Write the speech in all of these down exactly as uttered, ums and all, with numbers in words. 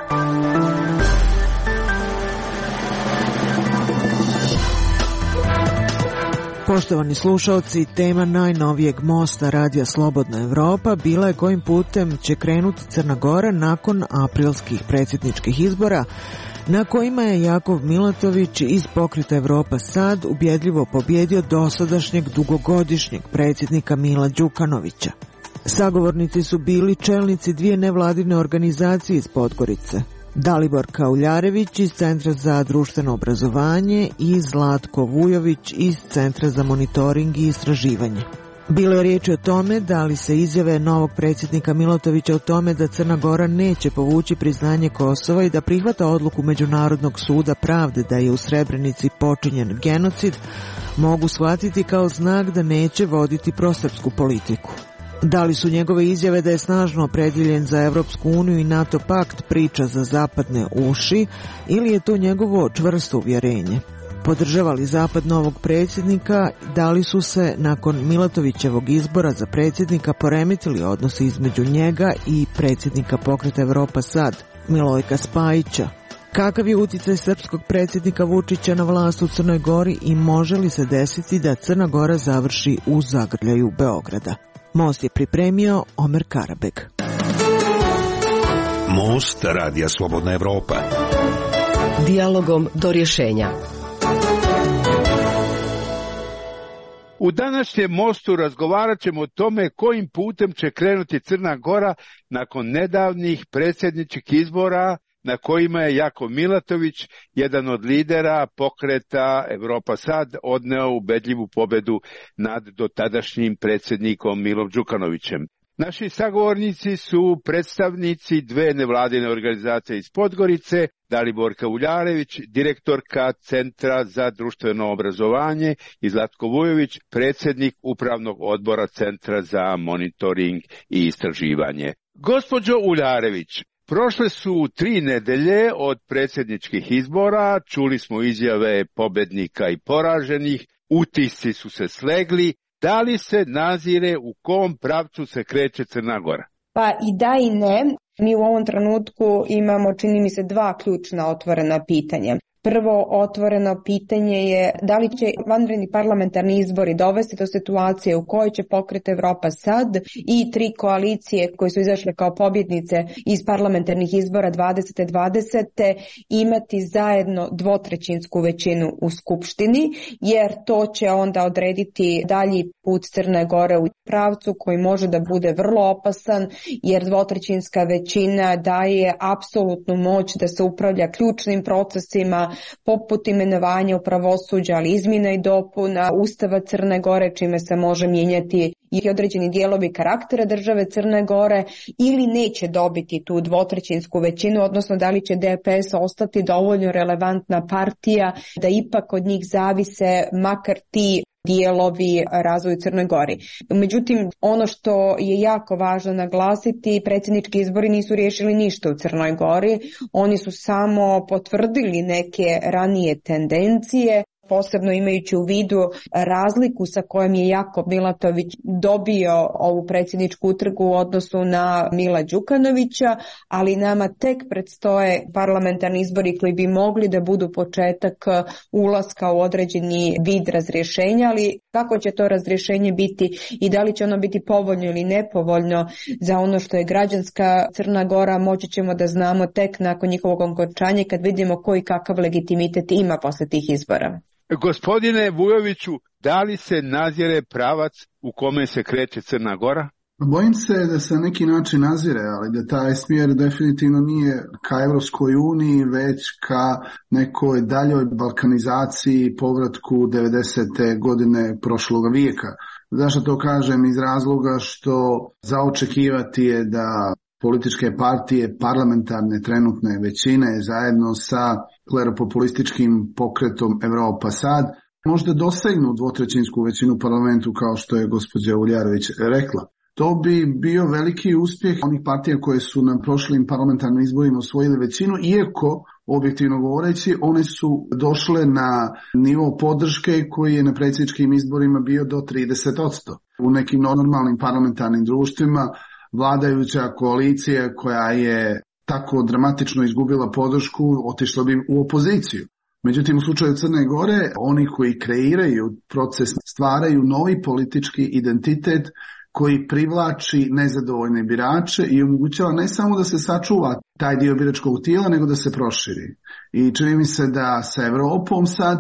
Poštovani slušalci, tema najnovijeg mosta Radija Slobodna Evropa bila je kojim putem će krenuti Crna Gora nakon aprilskih predsjedničkih izbora, na kojima je Jakov Milatović iz Pokreta Evropa Sad ubjedljivo pobjedio dosadašnjeg dugogodišnjeg predsjednika Mila Đukanovića. Sagovornici su bili čelnici dvije nevladine organizacije iz Podgorice, Dalibor Kauljarević iz Centra za društveno obrazovanje i Zlatko Vujović iz Centra za monitoring i istraživanje. Bilo je riječi o tome da li se izjave novog predsjednika Milatovića o tome da Crna Gora neće povući priznanje Kosova i da prihvata odluku Međunarodnog suda pravde da je u Srebrenici počinjen genocid mogu shvatiti kao znak da neće voditi prosrpsku politiku. Da li su njegove izjave da je snažno opredjeljen za Evropsku uniju i NATO pakt priča za zapadne uši ili je to njegovo čvrsto uvjerenje? Podržava li Zapad novog predsjednika? Da li su se nakon Milatovićevog izbora za predsjednika poremetili odnosi između njega i predsjednika Pokreta Evropa Sad, Milojka Spajića? Kakav je utjecaj srpskog predsjednika Vučića na vlast u Crnoj Gori i može li se desiti da Crna Gora završi u zagrljaju Beograda? Most je pripremio Omer Karabeg. Most Radija Slobodna Evropa. Dijalogom do rješenja. U današnjem mostu razgovarat ćemo o tome kojim putem će krenuti Crna Gora nakon nedavnih predsjedničkih izbora na kojima je Jakov Milatović, jedan od lidera Pokreta Evropa Sad, odneo ubedljivu pobedu nad dotadašnjim predsjednikom Milom Đukanovićem. Naši sagovornici su predstavnici dve nevladine organizacije iz Podgorice, Dalibor Kauljarević, direktorka Centra za društveno obrazovanje, i Zlatko Vujović, predsjednik Upravnog odbora Centra za monitoring i istraživanje. Gospođo Uljarević, prošle su tri nedelje od predsjedničkih izbora, čuli smo izjave pobednika i poraženih, utisci su se slegli. Da li se nazire u kom pravcu se kreće Crna Gora? Pa i da i ne. Mi u ovom trenutku imamo, čini mi se, dva ključna otvorena pitanja. Prvo otvoreno pitanje je da li će vanredni parlamentarni izbori dovesti do situacije u kojoj će Pokret Evropa Sad i tri koalicije koje su izašle kao pobjednice iz parlamentarnih izbora dvadesete dvadesete imati zajedno dvotrećinsku većinu u Skupštini, jer to će onda odrediti dalji put Crne Gore u pravcu koji može da bude vrlo opasan, jer dvotrećinska većina daje apsolutnu moć da se upravlja ključnim procesima poput imenovanja u pravosuđa, ali izmjena i dopuna Ustava Crne Gore, čime se može mijenjati i određeni dijelovi karaktera države Crne Gore, ili neće dobiti tu dvotrećinsku većinu, odnosno da li će D P S ostati dovoljno relevantna partija da ipak od njih zavise makar ti dijelovi razvoju Crnoj Gori. Međutim, ono što je jako važno naglasiti, predsjednički izbori nisu riješili ništa u Crnoj Gori, oni su samo potvrdili neke ranije tendencije, posebno imajući u vidu razliku sa kojom je Jakov Milatović dobio ovu predsjedničku utrgu u odnosu na Mila Đukanovića, ali nama tek predstoje parlamentarni izbori koji bi mogli da budu početak ulaska u određeni vid razrješenja, ali kako će to razrješenje biti i da li će ono biti povoljno ili nepovoljno za ono što je građanska Crna Gora, moći ćemo da znamo tek nakon njihovog okončanja kad vidimo koji kakav legitimitet ima posle tih izbora. Gospodine Vujoviću, da li se nazire pravac u kome se kreće Crna Gora? Bojim se da se na neki način nazire, ali da taj smjer definitivno nije ka Evropskoj uniji, već ka nekoj daljoj balkanizaciji, povratku devedesete godine prošloga vijeka. Zašto to kažem? Iz razloga što za očekivati je da političke partije parlamentarne trenutne većine zajedno sa kleropopulističkim pokretom Evropa Sad možda dosegnu dvotrećinsku većinu u parlamentu, kao što je gospođa Uljarević rekla. To bi bio veliki uspjeh onih partija koje su na prošlim parlamentarnim izborima osvojili većinu, iako objektivno govoreći one su došle na nivo podrške koji je na predsjedničkim izborima bio do trideset posto. U nekim normalnim parlamentarnim društvima vladajuća koalicija koja je tako dramatično izgubila podršku, otišla bi u opoziciju. Međutim, u slučaju Crne Gore, oni koji kreiraju proces stvaraju novi politički identitet koji privlači nezadovoljne birače i omogućava ne samo da se sačuva taj dio biračkog tijela, nego da se proširi. I čini mi se da sa Evropom sad,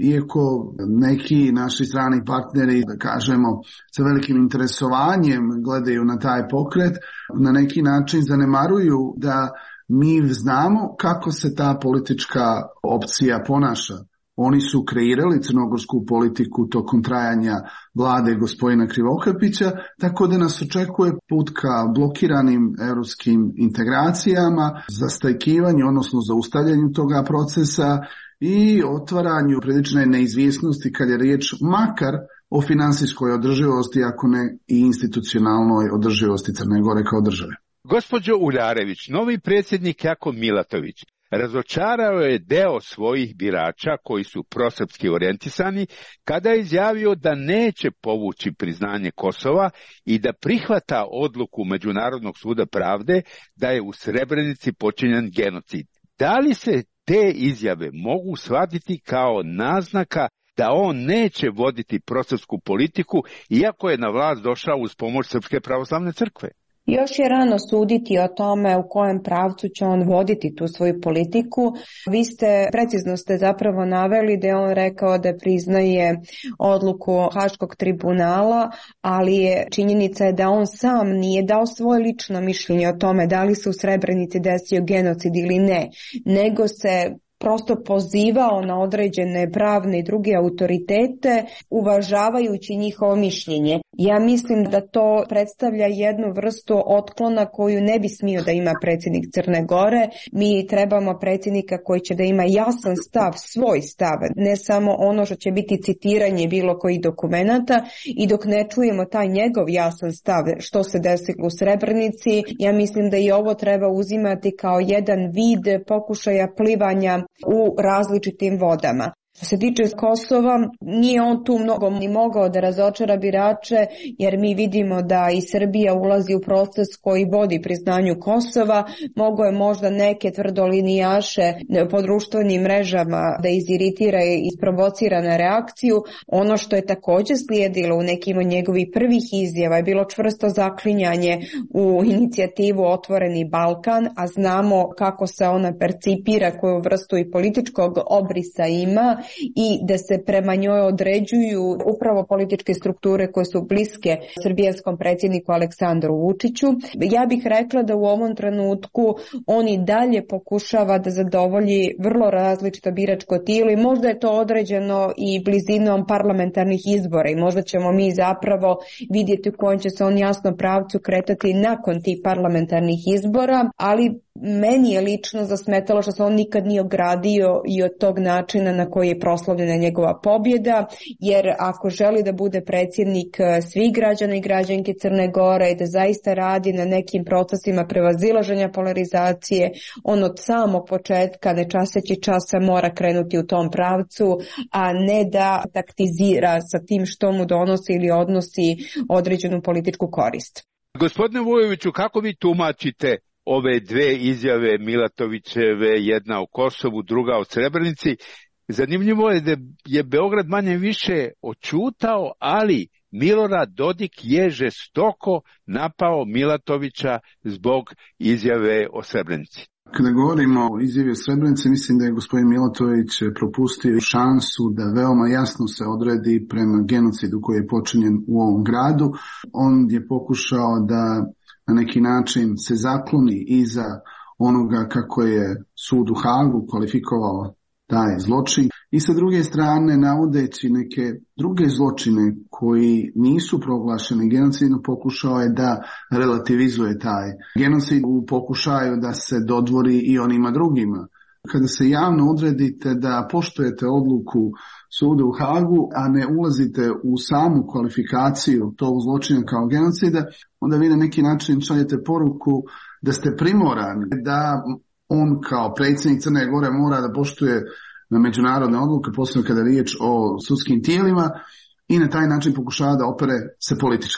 iako neki naši strani partneri, da kažemo, sa velikim interesovanjem gledaju na taj pokret, na neki način zanemaruju da mi znamo kako se ta politička opcija ponaša. Oni su kreirali crnogorsku politiku tokom trajanja vlade gospodina Krivokapića, tako da nas očekuje put ka blokiranim europskim integracijama, zastajkivanju, odnosno zaustavljanju toga procesa i otvaranju prilične neizvjesnosti kad je riječ makar o finansijskoj održivosti, ako ne i institucionalnoj održivosti Crne Gore kao države. Gospođo Uljarević, novi predsjednik Jakov Milatović razočarao je deo svojih birača koji su prosrpski orijentisani kada je izjavio da neće povući priznanje Kosova i da prihvata odluku Međunarodnog suda pravde da je u Srebrenici počinjen genocid. Da li se te izjave mogu shvatiti kao naznaka da on neće voditi prosrpsku politiku iako je na vlast došao uz pomoć Srpske pravoslavne crkve? Još je rano suditi o tome u kojem pravcu će on voditi tu svoju politiku. Vi ste, precizno ste zapravo naveli da je on rekao da priznaje odluku Haškog tribunala, ali je činjenica je da on sam nije dao svoje lično mišljenje o tome da li se u Srebrenici desio genocid ili ne, nego se prosto pozivao na određene pravne i druge autoritete, uvažavajući njihovo mišljenje. Ja mislim da to predstavlja jednu vrstu otklona koju ne bi smio da ima predsjednik Crne Gore. Mi trebamo predsjednika koji će da ima jasan stav, svoj stav, ne samo ono što će biti citiranje bilo kojih dokumenata, i dok ne čujemo taj njegov jasan stav što se desilo u Srebrenici, ja mislim da i ovo treba uzimati kao jedan vid pokušaja plivanja u različitim vodama. Što se tiče Kosova, nije on tu mnogo ni mogao da razočara birače, jer mi vidimo da i Srbija ulazi u proces koji vodi priznanju Kosova. Mogo je možda neke tvrdolinijaše po društvenim mrežama da iziritira i isprovocira na reakciju. Ono što je također slijedilo u nekim od njegovih prvih izjava je bilo čvrsto zaklinjanje u inicijativu Otvoreni Balkan, a znamo kako se ona percipira, koju vrstu i političkog obrisa ima, i da se prema njoj određuju upravo političke strukture koje su bliske srbijanskom predsjedniku Aleksandru Vučiću. Ja bih rekla da u ovom trenutku on i dalje pokušava da zadovolji vrlo različito biračko tijelo i možda je to određeno i blizinom parlamentarnih izbora i možda ćemo mi zapravo vidjeti u kojem će se on jasno pravcu kretati nakon tih parlamentarnih izbora, ali meni je lično zasmetalo što se on nikad nije ogradio i od tog načina na koji je proslavljena njegova pobjeda, jer ako želi da bude predsjednik svih građana i građanke Crne Gore i da zaista radi na nekim procesima prevazilaženja polarizacije, on od samog početka, ne časeći časa, mora krenuti u tom pravcu, a ne da taktizira sa tim što mu donosi ili odnosi određenu političku korist. Gospodine Vujoviću, kako vi tumačite ove dve izjave Milatovićeve, jedna o Kosovu, druga o Srebrenici? Zanimljivo je da je Beograd manje više očutao, ali Milorad Dodik je žestoko napao Milatovića zbog izjave o Srebrenici. Kada govorimo o izjavi o Srebrenici, mislim da je gospodin Milatović propustio šansu da veoma jasno se odredi prema genocidu koji je počinjen u ovom gradu. On je pokušao da na neki način se zakloni iza onoga kako je sud u Hagu kvalifikovao taj zločin i sa druge strane navodeći neke druge zločine koji nisu proglašeni genocidom, pokušao je da relativizuje taj genocid u pokušaju da se dodvori i onima drugima. Kada se javno odredite da poštujete odluku suda u Hagu, a ne ulazite u samu kvalifikaciju tog zločina kao genocida, onda vi na neki način šaljete poruku da ste primorani, da on kao predsjednik Crne Gore mora da poštuje međunarodne odluke, posebno kada je riječ o sudskim tijelima, i na taj način pokušava da opere se politički.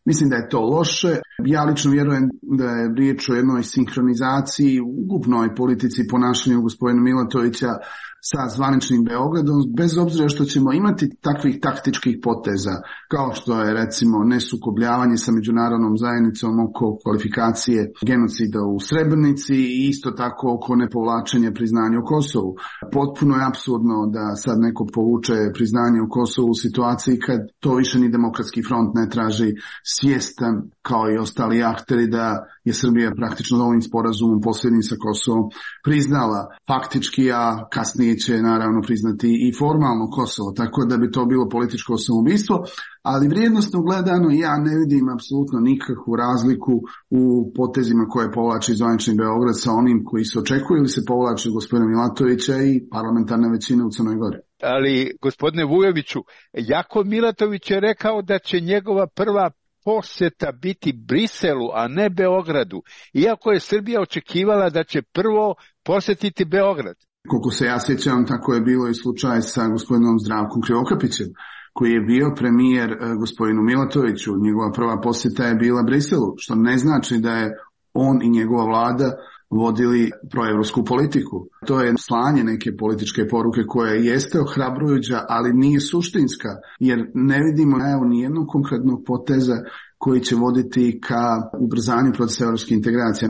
Mislim da je to loše. Ja lično vjerujem da je riječ o jednoj sinhronizaciji u ukupnoj politici i ponašanju gospodina Milatovića sa zvaničnim Beogradom, bez obzira što ćemo imati takvih taktičkih poteza, kao što je recimo nesukobljavanje sa međunarodnom zajednicom oko kvalifikacije genocida u Srebrenici i isto tako oko nepovlačenja priznanja u Kosovu. Potpuno je apsurdno da sad neko povuče priznanje u Kosovu u situaciji kad to više ni Demokratski front ne traži, svjestan kao i ostali akteri da je Srbija praktično ovim sporazumom posljednjim sa Kosovom priznala faktički, a kasnije će naravno priznati i formalno Kosovo, tako da bi to bilo političko samoubistvo, ali vrijednosno gledano ja ne vidim apsolutno nikakvu razliku u potezima koje povlači zvanični Beograd sa onim koji se očekuju ili se povlači gospodina Milatovića i parlamentarne većine u Crnoj Gori. Ali, gospodine Vujoviću, Jakov Milatović je rekao da će njegova prva posjeta biti Briselu, a ne Beogradu, iako je Srbija očekivala da će prvo posjetiti Beograd. Koliko se ja sjećam, tako je bilo i slučaj sa gospodinom Zdravkom Krivokapićem, koji je bio premijer gospodinu Milatoviću. Njegova prva posjeta je bila Briselu, što ne znači da je on i njegova vlada vodili proevropsku politiku. To je slanje neke političke poruke koja jeste ohrabrujuća, ali nije suštinska, jer ne vidimo evo nijednog konkretnog poteza koji će voditi ka ubrzanju procesa evropske integracije.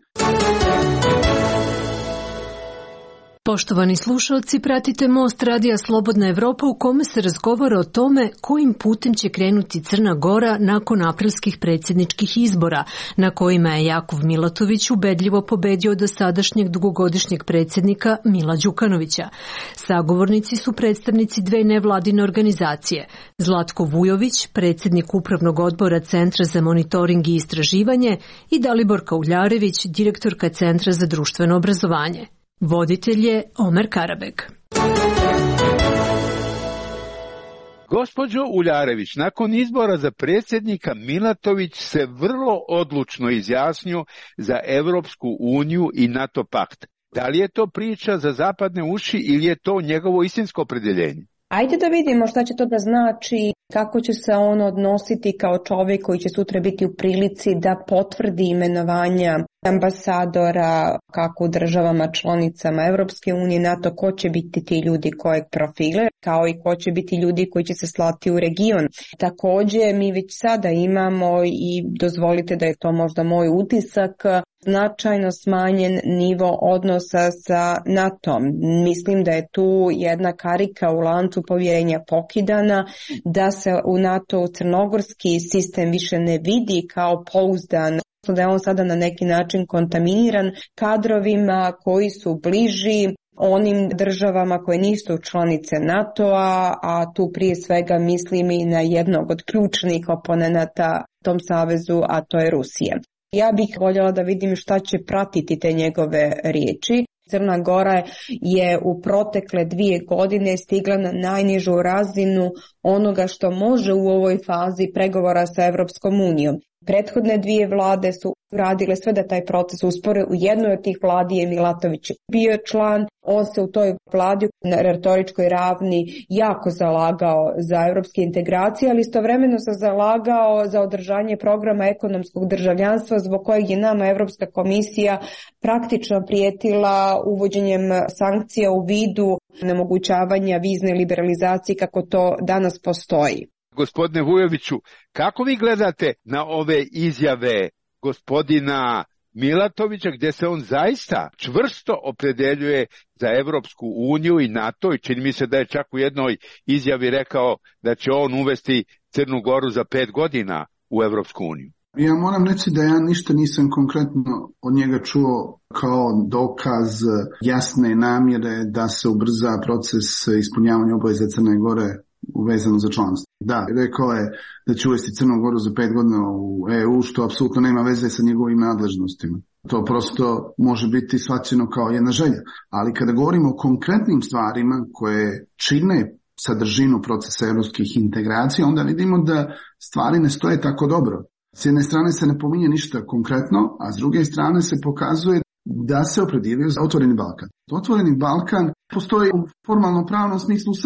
Poštovani slušalci, pratite Most radija Slobodna Evropa u kome se razgovara o tome kojim putem će krenuti Crna Gora nakon aprilskih predsjedničkih izbora, na kojima je Jakov Milatović ubedljivo pobedio dosadašnjeg dugogodišnjeg predsjednika Mila Đukanovića. Sagovornici su predstavnici dve nevladine organizacije, Zlatko Vujović, predsjednik Upravnog odbora Centra za monitoring i istraživanje, i Dalibor Kauljarević, direktorka Centra za društveno obrazovanje. Voditelj je Omer Karabeg. Gospođo Uljarević, nakon izbora za predsjednika Milatović se vrlo odlučno izjasnio za Evropsku uniju i NATO pakt. Da li je to priča za zapadne uši ili je to njegovo istinsko opredjeljenje? Ajde da vidimo šta će to da znači, kako će se on odnositi kao čovjek koji će sutra biti u prilici da potvrdi imenovanja ambasadora kako u državama članicama Evropske unije, NATO, ko će biti ti ljudi kojeg profile, kao i ko će biti ljudi koji će se slati u region. Također mi već sada imamo, i dozvolite da je to možda moj utisak, značajno smanjen nivo odnosa sa NATO-om. Mislim da je tu jedna karika u lancu povjerenja pokidana, da se u NATO crnogorski sistem više ne vidi kao pouzdan, da je on sada na neki način kontaminiran kadrovima koji su bliži onim državama koje nisu članice NATO-a, a tu prije svega mislim i na jednog od ključnih oponenata tom savezu, a to je Rusija. Ja bih voljela da vidim šta će pratiti te njegove riječi. Crna Gora je u protekle dvije godine stigla na najnižu razinu onoga što može u ovoj fazi pregovora sa Evropskom unijom. Prethodne dvije vlade su radile sve da taj proces uspore. U jednoj od tih vladi je Milatović bio član. On se u toj vladi na retoričkoj ravni jako zalagao za evropske integracije, ali istovremeno se zalagao za održanje programa ekonomskog državljanstva, zbog kojeg je nama Evropska komisija praktično prijetila uvođenjem sankcija u vidu nemogućavanja vizne liberalizacije kako to danas postoji. Gospodine Vujoviću, kako vi gledate na ove izjave gospodina Milatovića, gdje se on zaista čvrsto opredeljuje za Evropsku uniju i NATO, i čini mi se da je čak u jednoj izjavi rekao da će on uvesti Crnu Goru za pet godina u Evropsku uniju? Ja moram reći da ja ništa nisam konkretno od njega čuo kao dokaz jasne namjere da se ubrza proces ispunjavanja obaveza Crne Gore vezano za članstvo. Da, rekao je da će uvesti Crnu Goru za pet godina u E U, što apsolutno nema veze sa njegovim nadležnostima. To prosto može biti shvaćeno kao jedna želja. Ali kada govorimo o konkretnim stvarima koje čine sadržinu procesa evropskih integracija, onda vidimo da stvari ne stoje tako dobro. S jedne strane se ne pominje ništa konkretno, a s druge strane se pokazuje da se opredijelio za Otvoreni Balkan. Otvoreni Balkan postoji u formalno pravnom smislu u Srbiji,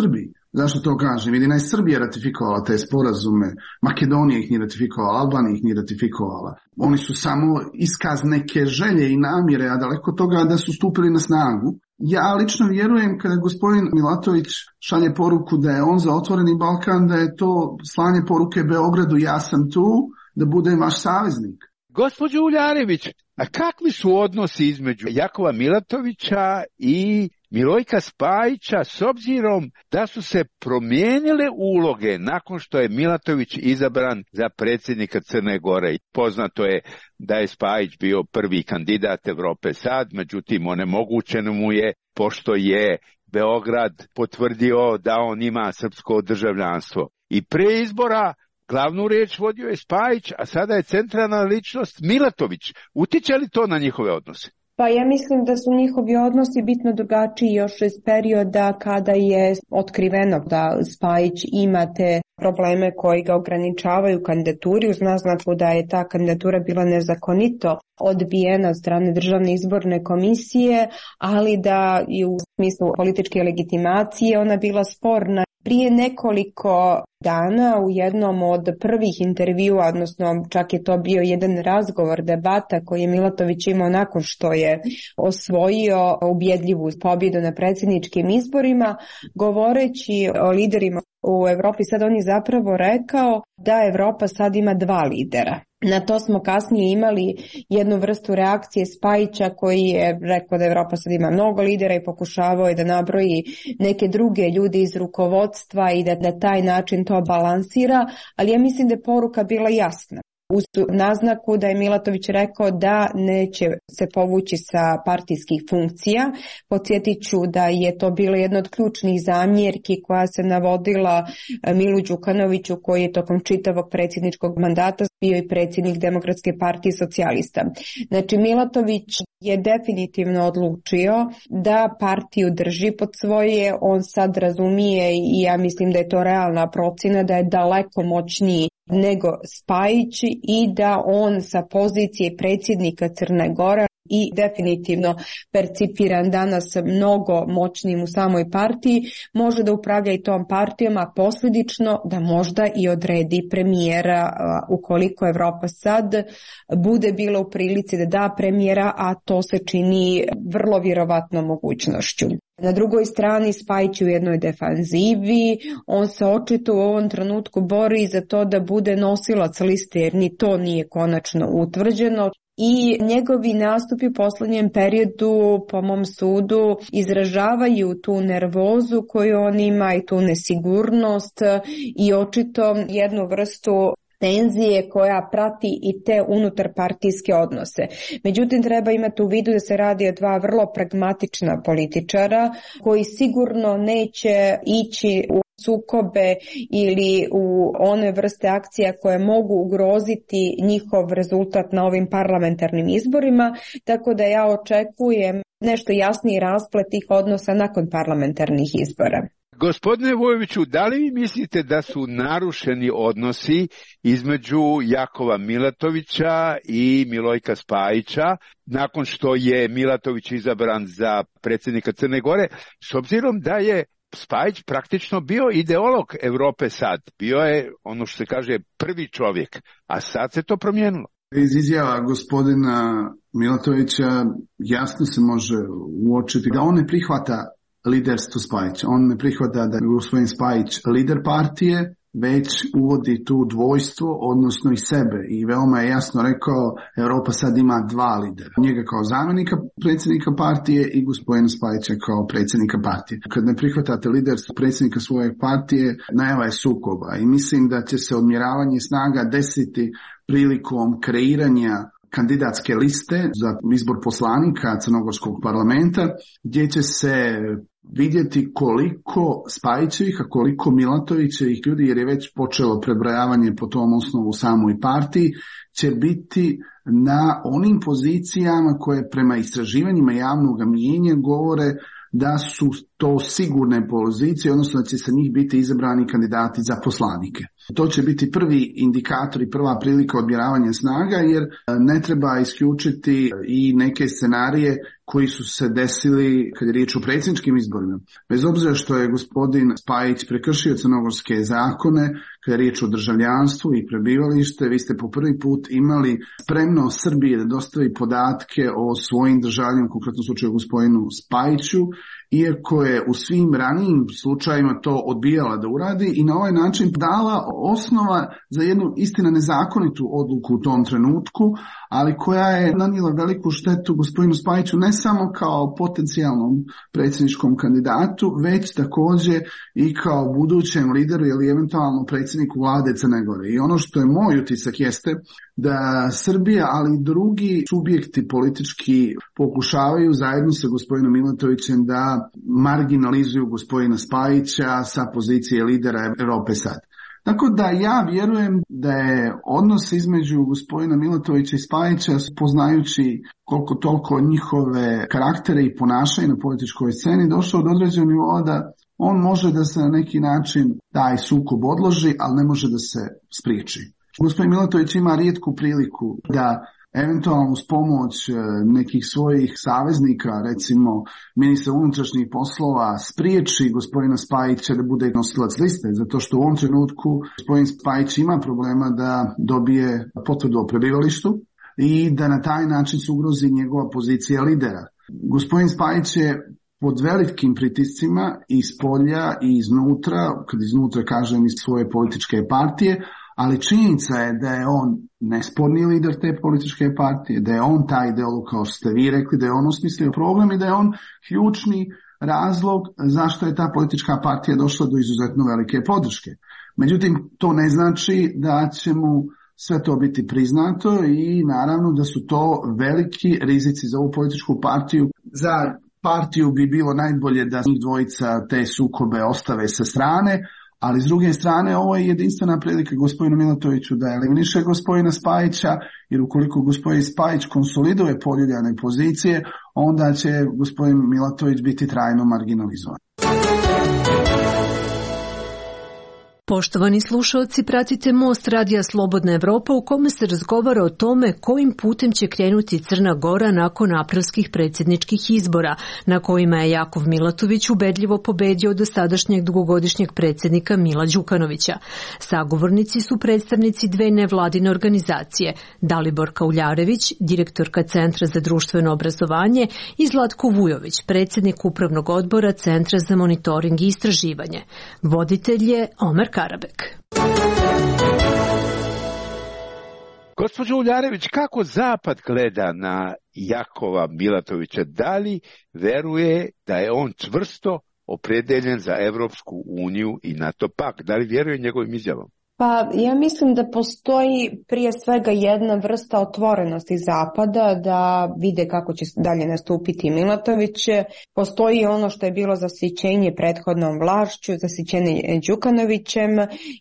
Zašto to kažem? Jedina je Srbija ratifikovala te sporazume, Makedonija ih nije ratifikovala, Albanija ih nije ratifikovala. Oni su samo iskaz neke želje i namjere, a daleko toga da su stupili na snagu. Ja lično vjerujem kada gospodin Milatović šalje poruku da je on za otvoreni Balkan, da je to slanje poruke Beogradu, ja sam tu, da budem vaš saveznik. Gospođo Uljarević, a kakvi su odnosi između Jakova Milatovića i Milojka Spajića s obzirom da su se promijenile uloge nakon što je Milatović izabran za predsjednika Crne Gore? Poznato je da je Spajić bio prvi kandidat Evrope sad, međutim onemogućeno mu je pošto je Beograd potvrdio da on ima srpsko državljanstvo. I pre izbora glavnu riječ vodio je Spajić, a sada je centralna ličnost Milatović. Utiče li to na njihove odnose? Pa ja mislim da su njihovi odnosi bitno drugačiji još iz perioda kada je otkriveno da Spajić ima te probleme koji ga ograničavaju kandidaturi, uz naznaku da je ta kandidatura bila nezakonito odbijena od strane Državne izborne komisije, ali da i u smislu političke legitimacije ona bila sporna. Prije nekoliko dana u jednom od prvih intervjua, odnosno čak je to bio jedan razgovor, debata koji je Milatović imao nakon što je osvojio ubjedljivu pobjedu na predsjedničkim izborima, govoreći o liderima u Evropi, sad on je zapravo rekao da Evropa sad ima dva lidera. Na to smo kasnije imali jednu vrstu reakcije Spajića koji je rekao da Evropa sad ima mnogo lidera i pokušavao je da nabroji neke druge ljude iz rukovodstva i da na taj način to balansira, ali ja mislim da je poruka bila jasna. Uz naznaku da je Milatović rekao da neće se povući sa partijskih funkcija. Podsjetit ću da je to bilo jedna od ključnih zamjerki koja se navodila Milu Đukanoviću, koji je tokom čitavog predsjedničkog mandata bio i predsjednik Demokratske partije socijalista. Znači Milatović je definitivno odlučio da partiju drži pod svoje, on sad razumije i ja mislim da je to realna procjena da je daleko moćniji nego Spajić i da on sa pozicije predsjednika Crne Gore i definitivno percipiran danas mnogo moćnim u samoj partiji, može da upravlja i tom partijom, a posljedično da možda i odredi premijera ukoliko Evropa sad bude bila u prilici da da premijera, a to se čini vrlo vjerovatno mogućnošću. Na drugoj strani Spajić u jednoj defanzivi, on se očito u ovom trenutku bori za to da bude nosilac liste jer ni to nije konačno utvrđeno. I njegovi nastupi u posljednjem periodu, po mom sudu, izražavaju tu nervozu koju on ima i tu nesigurnost i očito jednu vrstu tenzije koja prati i te unutarpartijske odnose. Međutim, treba imati u vidu da se radi o dva vrlo pragmatična političara koji sigurno neće ići u sukobe ili u one vrste akcija koje mogu ugroziti njihov rezultat na ovim parlamentarnim izborima, tako da ja očekujem nešto jasniji rasplet tih odnosa nakon parlamentarnih izbora. Gospodine Vujoviću, da li vi mislite da su narušeni odnosi između Jakova Milatovića i Milojka Spajića nakon što je Milatović izabran za predsjednika Crne Gore, s obzirom da je Spajić praktično bio ideolog Evrope sad, bio je ono što se kaže prvi čovjek, a sad se to promijenilo? Iz izjava gospodina Milatovića jasno se može uočiti da on ne prihvata liderstvo Spajića. On ne prihvata da je gospodin Spajić lider partije, već uvodi tu dvojstvo, odnosno i sebe. I veoma je jasno rekao, Europa sad ima dva lidera. Njega kao zamjenika predsjednika partije i gospodina Spajića kao predsjednika partije. Kad ne prihvatate liderstvo predsjednika svoje partije, najava je sukoba. I mislim da će se odmjeravanje snaga desiti prilikom kreiranja kandidatske liste za izbor poslanika Crnogorskog parlamenta, gdje će se vidjeti koliko Spajićevih, a koliko Milatovićevih ljudi, jer je već počelo prebrojavanje po tom osnovu u samoj partiji, će biti na onim pozicijama koje prema istraživanjima javnog mijenja govore da su to sigurne pozicije, odnosno da će sa njih biti izabrani kandidati za poslanike. To će biti prvi indikator i prva prilika odmjeravanja snaga, jer ne treba isključiti i neke scenarije koji su se desili kad je riječ o predsjedničkim izborima. Bez obzira što je gospodin Spajić prekršio crnogorske zakone, kad je riječ o državljanstvu i prebivalište, vi ste po prvi put imali spremno Srbije da dostavi podatke o svojim državljanima, u konkretnom slučaju gospodinu Spajiću, iako je u svim ranijim slučajima to odbijala da uradi i na ovaj način dala osnova za jednu istina nezakonitu odluku u tom trenutku, ali koja je nanijela veliku štetu gospodinu Spajiću ne samo kao potencijalnom predsjedničkom kandidatu, već također i kao budućem lideru ili eventualno predsjedniku vlade Crne Gore. I ono što je moj utisak jeste da Srbija, ali i drugi subjekti politički pokušavaju zajedno sa gospodinom Milatovićem da marginalizuju gospodina Spajića sa pozicije lidera Europe sad. Tako da ja vjerujem da je odnos između gospodina Milatovića i Spajića, poznajući koliko toliko njihove karaktere i ponašanja na političkoj sceni, došao do određenog nivoa da on može da se na neki način taj sukob odloži, ali ne može da se spriječi. Gospodin Milatović ima rijetku priliku da eventualno uz pomoć nekih svojih saveznika, recimo ministra unutrašnjih poslova, spriječi gospodina Spajića da bude nosilac liste, zato što u ovom trenutku gospodin Spajić ima problema da dobije potvrdu o prebivalištu i da na taj način se ugrozi njegova pozicija lidera. Gospodin Spajić je pod velikim pritiscima iz polja i iznutra, kad iznutra kažem iz svoje političke partije, ali činjenica je da je on nesporni lider te političke partije, da je on taj ideolog, kao što ste vi rekli, da je on osmislio problem i da je on ključni razlog zašto je ta politička partija došla do izuzetno velike podrške. Međutim, to ne znači da će mu sve to biti priznato i naravno da su to veliki rizici za ovu političku partiju. Za partiju bi bilo najbolje da njih dvojica te sukobe ostave sa strane, ali s druge strane ovo je jedinstvena prilika gospodinu Milatoviću da eliminiše gospodina Spajića, jer ukoliko gospodin Spajić konsoliduje poljuljane pozicije, onda će gospodin Milatović biti trajno marginalizovan. Poštovani slušalci, pratite Most radija Slobodna Evropa u kome se razgovara o tome kojim putem će krenuti Crna Gora nakon aprilskih predsjedničkih izbora, na kojima je Jakov Milatović ubedljivo pobedio dosadašnjeg dugogodišnjeg predsjednika Mila Đukanovića. Sagovornici su predstavnici dve nevladine organizacije, Dalibor Kauljarević, direktorka Centra za društveno obrazovanje, i Zlatko Vujović, predsjednik Upravnog odbora Centra za monitoring i istraživanje. Voditelj je Omer Karabek. Gospođo Uljarević, kako Zapad gleda na Jakova Milatovića? Da li veruje da je on čvrsto opredeljen za Evropsku uniju i NATO pakt? Da li vjeruje njegovim izjavom? Pa ja mislim da postoji prije svega jedna vrsta otvorenosti Zapada da vide kako će dalje nastupiti Milatović. Postoji ono što je bilo zasićenje prethodnom vlašću, zasićenje Đukanovićem,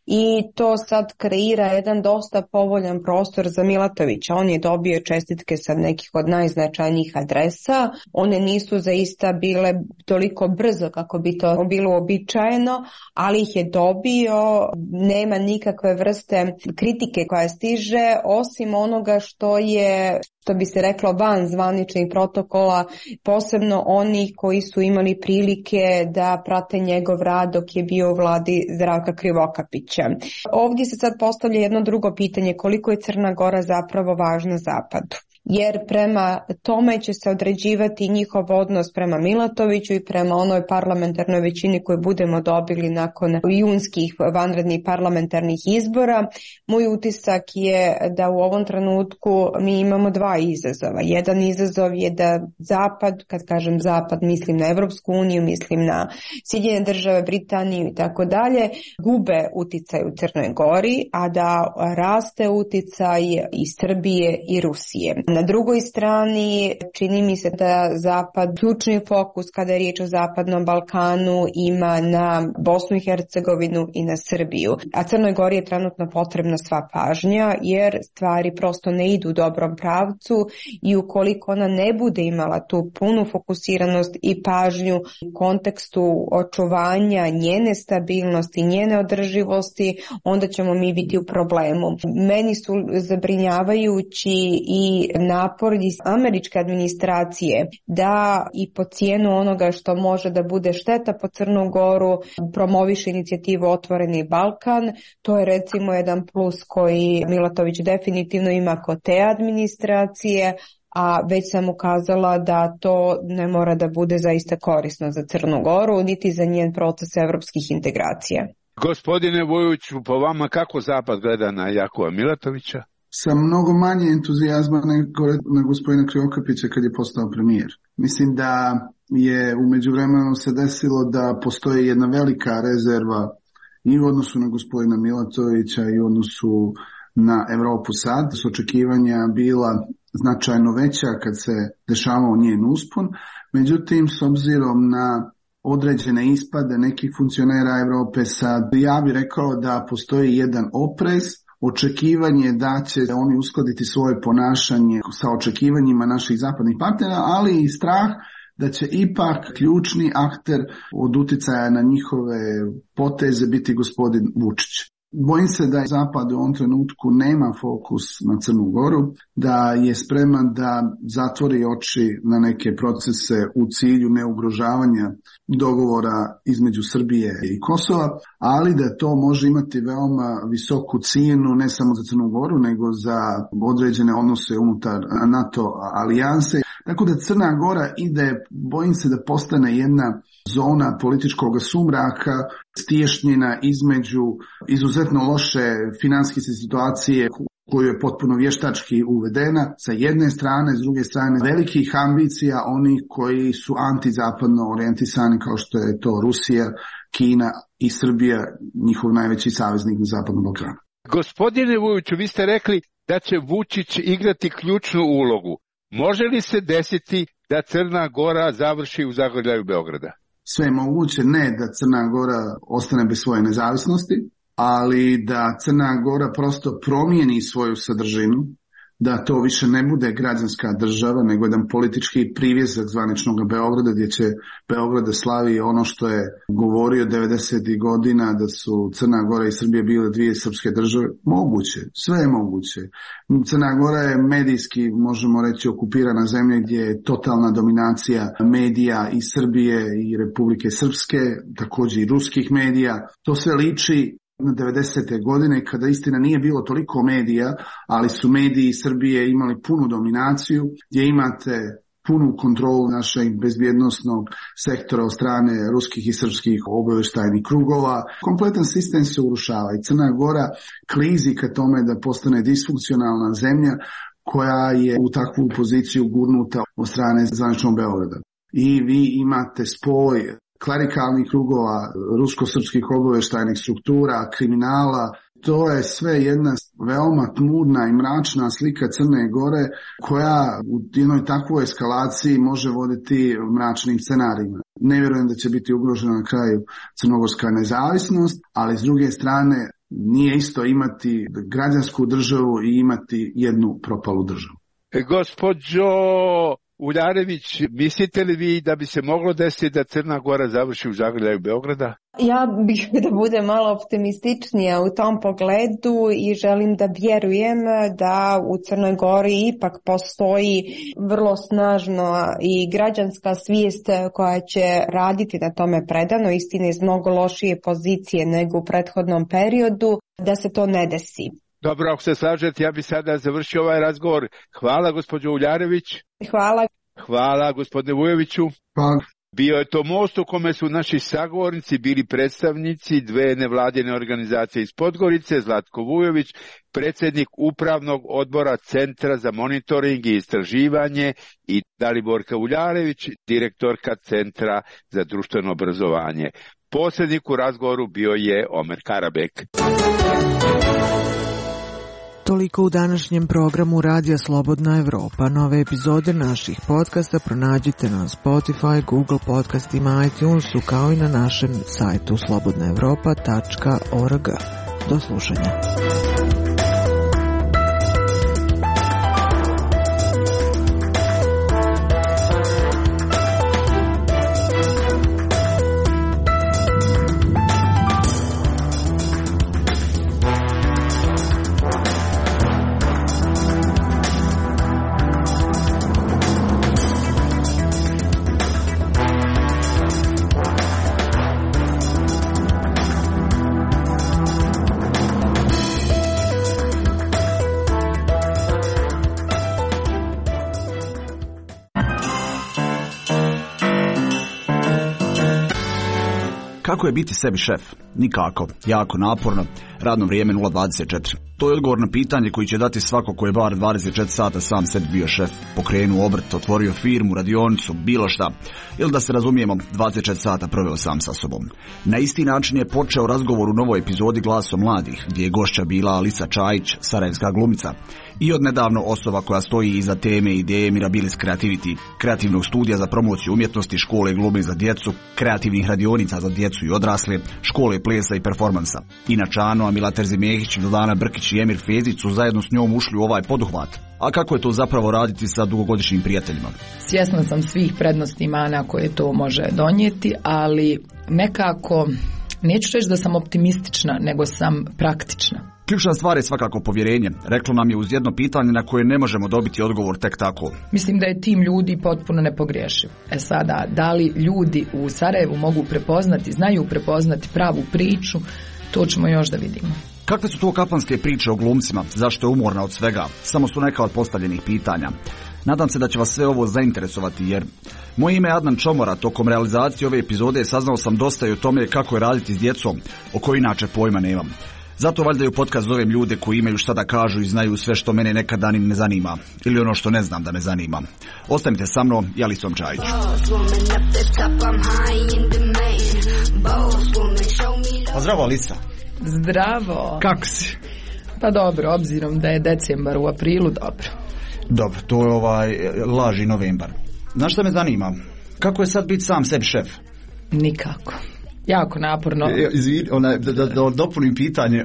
i to sad kreira jedan dosta povoljan prostor za Milatovića. On je dobio čestitke sa nekih od najznačajnijih adresa. One nisu zaista bile toliko brzo kako bi to bilo uobičajeno, ali ih je dobio. Nema nikakve kakve vrste kritike koja stiže, osim onoga što je, što bi se reklo, van zvaničnih protokola, posebno oni koji su imali prilike da prate njegov rad dok je bio u vladi Zdravka Krivokapića. Ovdje se sad postavlja jedno drugo pitanje, koliko je Crna Gora zapravo važna Zapadu. Jer prema tome će se određivati njihov odnos prema Milatoviću i prema onoj parlamentarnoj većini koju budemo dobili nakon junskih vanrednih parlamentarnih izbora. Moj utisak je da u ovom trenutku mi imamo dva izazova. Jedan izazov je da Zapad, kad kažem Zapad, mislim na Evropsku uniju, mislim na Sjedinjene Države, Britaniju i tako dalje, gube uticaj u Crnoj Gori, a da raste uticaj i Srbije i Rusije. Na drugoj strani čini mi se da Zapad, ključni fokus kada je riječ o Zapadnom Balkanu, ima na Bosnu i Hercegovinu i na Srbiju. A Crnoj Gori je trenutno potrebna sva pažnja jer stvari prosto ne idu u dobrom pravcu i ukoliko ona ne bude imala tu punu fokusiranost i pažnju u kontekstu očuvanja njene stabilnosti, njene održivosti, onda ćemo mi biti u problemu. Meni su zabrinjavajući i napor iz američke administracije da i po cijenu onoga što može da bude šteta po Crnu Goru promoviše inicijativu Otvoreni Balkan. To je recimo jedan plus koji Milatović definitivno ima kod te administracije, a već sam ukazala da to ne mora da bude zaista korisno za Crnu Goru, niti za njen proces evropskih integracija. Gospodine Vujoviću, po vama kako Zapad gleda na Jakova Milatovića? Sa mnogo manje entuzijazma nego na gospodina Krivokapića kad je postao premijer. Mislim da je u međuvremenu se desilo da postoji jedna velika rezerva i u odnosu na gospodina Milatovića i u odnosu na Evropu sad. Su očekivanja bila značajno veća kad se dešavao njen uspon. Međutim, s obzirom na određene ispade nekih funkcionera Evrope sad, ja bih rekao da postoji jedan oprez, očekivanje da će oni uskladiti svoje ponašanje sa očekivanjima naših zapadnih partnera, ali i strah da će ipak ključni akter od uticaja na njihove poteze biti gospodin Vučić. Bojim se da Zapad u ovom trenutku nema fokus na Crnu Goru, da je spreman da zatvori oči na neke procese u cilju neugrožavanja dogovora između Srbije i Kosova, ali da to može imati veoma visoku cijenu ne samo za Crnu Goru, nego za određene odnose unutar NATO alijanse. Tako da Crna Gora ide, bojim se da postane jedna zona političkog sumraka, stiješnjena između izuzetno loše financijske situacije koju je potpuno vještački uvedena sa jedne strane, s druge strane velikih ambicija onih koji su antizapadno orijentisani kao što je to Rusija, Kina i Srbija, njihov najveći saveznik na Zapadnom Balkanu. Gospodine Vujoviću, vi ste rekli da će Vučić igrati ključnu ulogu. Može li se desiti da Crna Gora završi u zagrljaju Beograda? Sve je moguće, ne da Crna Gora ostane bez svoje nezavisnosti, ali da Crna Gora prosto promijeni svoju sadržinu, da to više ne bude građanska država, nego jedan politički privjezak zvaničnog Beograda, gdje će Beograd da slavi ono što je govorio devedesetih godina, da su Crna Gora i Srbija bile dvije srpske države. Moguće, sve je moguće. Crna Gora je medijski, možemo reći, okupirana zemlja gdje je totalna dominacija medija i Srbije i Republike Srpske, također i ruskih medija. To sve liči na devedesete godine, kada istina nije bilo toliko medija, ali su mediji Srbije imali punu dominaciju, gdje imate punu kontrolu našeg bezbjednosnog sektora od strane ruskih i srpskih obavještajnih krugova. Kompletan sistem se urušava i Crna Gora klizi ka tome da postane disfunkcionalna zemlja koja je u takvu poziciju gurnuta od strane zvaničnog Beograda. I vi imate spoj klerikalnih krugova, rusko-srpskih obavještajnih struktura, kriminala. To je sve jedna veoma tmurna i mračna slika Crne Gore koja u jednoj takvoj eskalaciji može voditi mračnim scenarijima. Ne vjerujem da će biti ugrožena na kraju crnogorska nezavisnost, ali s druge strane nije isto imati građansku državu i imati jednu propalu državu. E, gospođo Uljarević, mislite li vi da bi se moglo desiti da Crna Gora završi u zagrljaju Beograda? Ja bih da bude malo optimističnija u tom pogledu i želim da vjerujem da u Crnoj Gori ipak postoji vrlo snažno i građanska svijest koja će raditi na tome predano, istine iz mnogo lošije pozicije nego u prethodnom periodu, da se to ne desi. Dobro, ako se slažete, ja bih sada završio ovaj razgovor. Hvala, gospođo Uljarević. Hvala. Hvala, gospodine Vujoviću. Hvala. Bio je to most u kome su naši sagovornici bili predstavnici dve nevladine organizacije iz Podgorice, Zlatko Vujović, predsjednik upravnog odbora Centra za monitoring i istraživanje, i Daliborka Uljarević, direktorka Centra za društveno obrazovanje. Posrednik u razgovoru bio je Omer Karabek. Toliko u današnjem programu Radija Slobodna Evropa. Nove epizode naših podcasta pronađite na Spotify, Google podcastima, iTunesu, kao i na našem sajtu slobodna evropa tačka org. Do slušanja. Kako je biti sebi šef? Nikako, jako naporno, radno vrijeme nula dvadeset četiri. To je odgovor na pitanje koji će dati svako ko je bar dvadeset četiri sata sam sebi bio šef. Pokrenuo obrt, otvorio firmu, radionicu, bilo šta. Ili da se razumijemo, dvadeset četiri sata proveo sam sa sobom. Na isti način je počeo razgovor u novoj epizodi Glasom mladih, gdje je gošća bila Alisa Čajić, sarajevska glumica. I odnedavno osoba koja stoji iza teme i ideje Mirabilis Creativity, kreativnog studija za promociju umjetnosti, škole glume za djecu, kreativnih radionica za djecu i odrasle, škole plesa i performansa. Inače Ano, Mila Terzimehić, Vildana Brkić i Emir Fezić su zajedno s njom ušli u ovaj poduhvat. A kako je to zapravo raditi sa dugogodišnjim prijateljima? Svjesna sam svih prednosti i mana koje to može donijeti, ali nekako, neću reći da sam optimistična, nego sam praktična. Ključna stvar je svakako povjerenje. Reklo nam je uz jedno pitanje na koje ne možemo dobiti odgovor tek tako. Mislim da je tim ljudi potpuno nepogrešiv. E sada, da li ljudi u Sarajevu mogu prepoznati, znaju prepoznati pravu priču, to ćemo još da vidimo. Kakve su to kafanske priče o glumcima? Zašto je umorna od svega? Samo su neka od postavljenih pitanja. Nadam se da će vas sve ovo zainteresovati, jer moje ime je Adnan Čomora. Tokom realizacije ove epizode saznao sam dosta i o tome kako je raditi s djecom, o kojoj inače pojma nemam. Zato valjda i u podcast zovem ljude koji imaju šta da kažu i znaju sve što mene nekada ni ne zanima. Ili ono što ne znam da me zanima. Ostanite sa mnom i Alisom Čajić. Pa zdravo Alisa. Zdravo. Kako si? Pa dobro, obzirom da je decembar u aprilu, dobro. Dobro, to je ovaj laži novembar. Znaš šta me zanima? Kako je sad biti sam sebi šef? Nikako. Jako naporno. E, izvini, ona, da, da, da dopunim pitanje.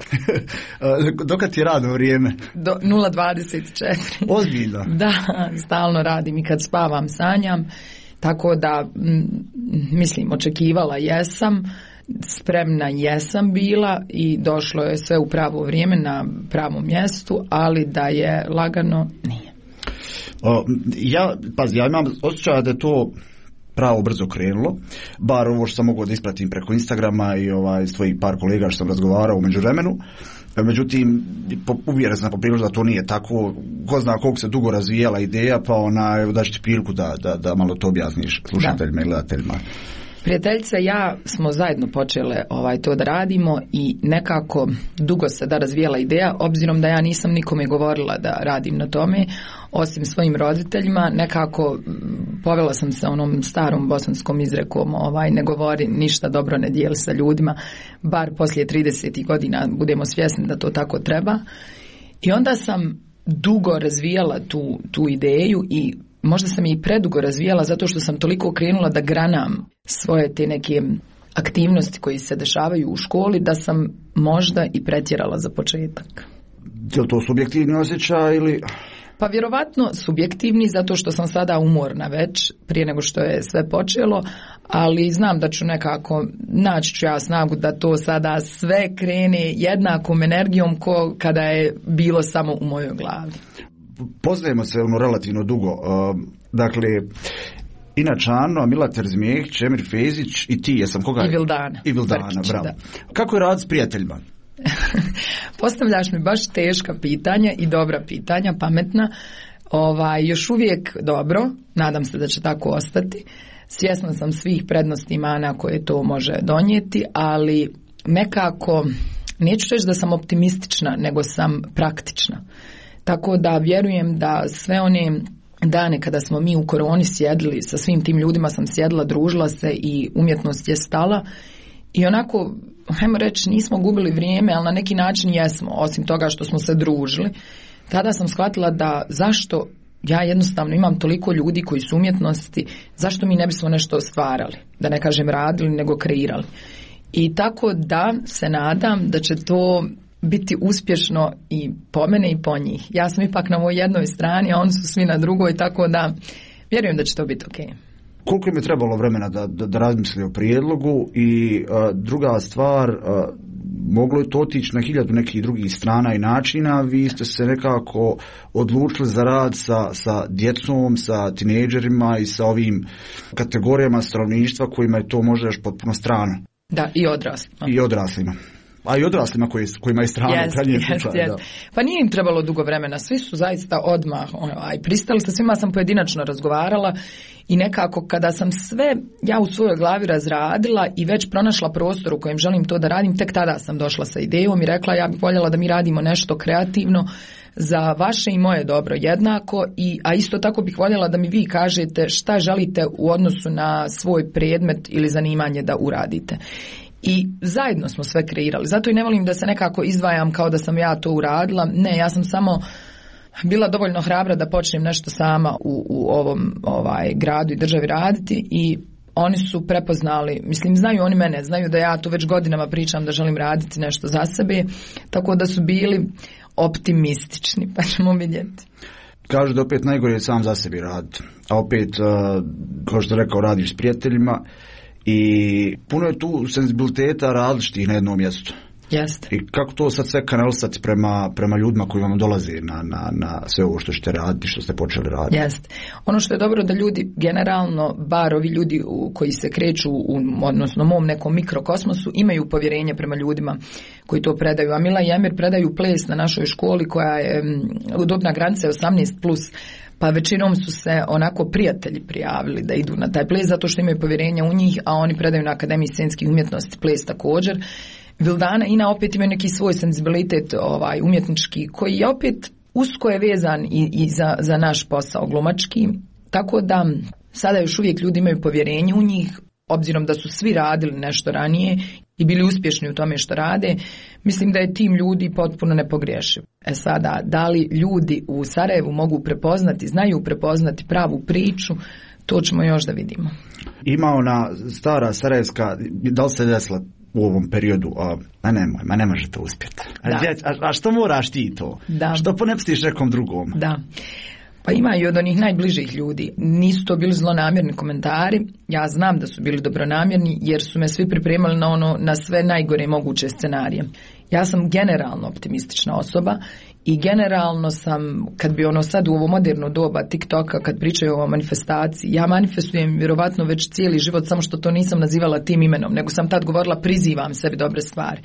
Dokad ti je radno vrijeme? Do nula dvadeset četiri. Ozbiljno? Da, stalno radim i kad spavam sanjam. Tako da, m, mislim, očekivala jesam, spremna jesam bila i došlo je sve u pravo vrijeme na pravom mjestu, ali da je lagano, nije. O, ja, pazi, ja imam osjećaj da je to pravo brzo krenulo, bar ovo što sam mogao da ispratim preko Instagrama i ovaj svojih par kolega što sam razgovarao u međuvremenu. Međutim, uvjeren sam poprilično da to nije tako. Ko zna koliko se dugo razvijala ideja, pa ona, da ću ti priliku da, da, da malo to objasniš slušateljima i gledateljima. Prijateljica i ja smo zajedno počele ovaj, to da radimo i nekako dugo se da razvijala ideja, obzirom da ja nisam nikome govorila da radim na tome, osim svojim roditeljima, nekako povela sam se onom starom bosanskom izrekom, ovaj, ne govori ništa dobro, ne dijeli sa ljudima, bar poslije trideset godina budemo svjesni da to tako treba. I onda sam dugo razvijala tu, tu ideju i možda sam i predugo razvijala zato što sam toliko krenula da granam svoje te neke aktivnosti koji se dešavaju u školi da sam možda i pretjerala za početak. Je li to subjektivni osjećaj ili... Pa vjerovatno subjektivni zato što sam sada umorna već prije nego što je sve počelo, ali znam da ću nekako naći ću ja snagu da to sada sve krene jednakom energijom ko kada je bilo samo u mojoj glavi. Poznajemo se ono relativno dugo. Uh, dakle, inače Ano, Mila Terzimehić, Emir Fezić i ti, jesam koga? I Vildana. I Vildana, Brkić, bravo. Da. Kako je rad s prijateljima? Postavljaš mi baš teška pitanja i dobra pitanja, pametna. Ovaj, još uvijek dobro, nadam se da će tako ostati. Svjesna sam svih prednosti i mana koje to može donijeti, ali nekako, neću reći da sam optimistična, nego sam praktična. Tako da vjerujem da sve one dane kada smo mi u koroni sjedili, sa svim tim ljudima sam sjedila, družila se i umjetnost je stala i onako, hajmo reći, nismo gubili vrijeme, ali na neki način jesmo, osim toga što smo se družili. Tada sam shvatila da zašto ja jednostavno imam toliko ljudi koji su umjetnosti, zašto mi ne bismo nešto stvarali, da ne kažem radili, nego kreirali. I tako da se nadam da će to biti uspješno i po mene i po njih. Ja sam ipak na ovoj jednoj strani, a oni su svi na drugoj, tako da vjerujem da će to biti ok. Koliko im je trebalo vremena da, da, da razmisli o prijedlogu i a, druga stvar, a, moglo je to otići na hiljadu nekih drugih strana i načina, vi ste se nekako odlučili za rad sa, sa djecom, sa tinejdžerima i sa ovim kategorijama stanovništva kojima je to možda još potpuno strano. Da, i odraslima. I odraslima. a i odraslima koji, kojima je strano yes, u krajnjem yes, slučaju. Yes. Da. Pa nije im trebalo dugo vremena, svi su zaista odmah aj, pristali, sa svima sam pojedinačno razgovarala i nekako kada sam sve ja u svojoj glavi razradila i već pronašla prostor u kojem želim to da radim, tek tada sam došla sa idejom i rekla ja bih voljela da mi radimo nešto kreativno za vaše i moje dobro jednako, i, a isto tako bih voljela da mi vi kažete šta želite u odnosu na svoj predmet ili zanimanje da uradite. I zajedno smo sve kreirali, zato i ne volim da se nekako izdvajam kao da sam ja to uradila, ne, ja sam samo bila dovoljno hrabra da počnem nešto sama u, u ovom ovaj, gradu i državi raditi i oni su prepoznali, mislim znaju oni mene, znaju da ja tu već godinama pričam da želim raditi nešto za sebe, tako da su bili optimistični, pa ćemo vidjeti. Kažu da opet najgore je sam za sebi raditi, a opet, uh, kao što rekao, radiš s prijateljima i puno je tu senzibiliteta različitih na jednom mjestu. Jeste. I kako to sad sve kanalisati prema, prema ljudima koji vam dolaze na, na, na sve ovo što ćete raditi, što ste počeli raditi. Jeste. Ono što je dobro da ljudi generalno, bar ovi ljudi u, koji se kreću u, odnosno mom nekom mikrokosmosu, imaju povjerenje prema ljudima koji to predaju. A Mila i Emir predaju ples na našoj školi koja je dobna granica osamnaest plus, pa većinom su se onako prijatelji prijavili da idu na taj ples zato što imaju povjerenja u njih, a oni predaju na Akademiji scenskih umjetnosti ples također. Vildana i Ina opet imaju neki svoj senzibilitet ovaj, umjetnički koji je opet usko je vezan i, i za, za naš posao glumački, tako da sada još uvijek ljudi imaju povjerenje u njih, obzirom da su svi radili nešto ranije i bili uspješni u tome što rade. Mislim da je tim ljudi potpuno nepogriješiv. E sada, da li ljudi u Sarajevu mogu prepoznati, znaju prepoznati pravu priču, to ćemo još da vidimo. Ima ona stara sarajevska, da li se desila u ovom periodu, a, a nemoj, ma ne može to uspjeti. A, a, a što moraš ti to? Da. Što ponepstiš nekom drugom? Da. Pa ima i od onih najbližih ljudi. Nisu to bili zlonamjerni komentari, ja znam da su bili dobronamjerni jer su me svi pripremali na ono, na sve najgore moguće scenarije. Ja sam generalno optimistična osoba i generalno sam, kad bi ono sad u ovo moderno doba TikToka, kad pričaju o manifestaciji, ja manifestujem vjerovatno već cijeli život, samo što to nisam nazivala tim imenom, nego sam tad govorila prizivam sebi dobre stvari.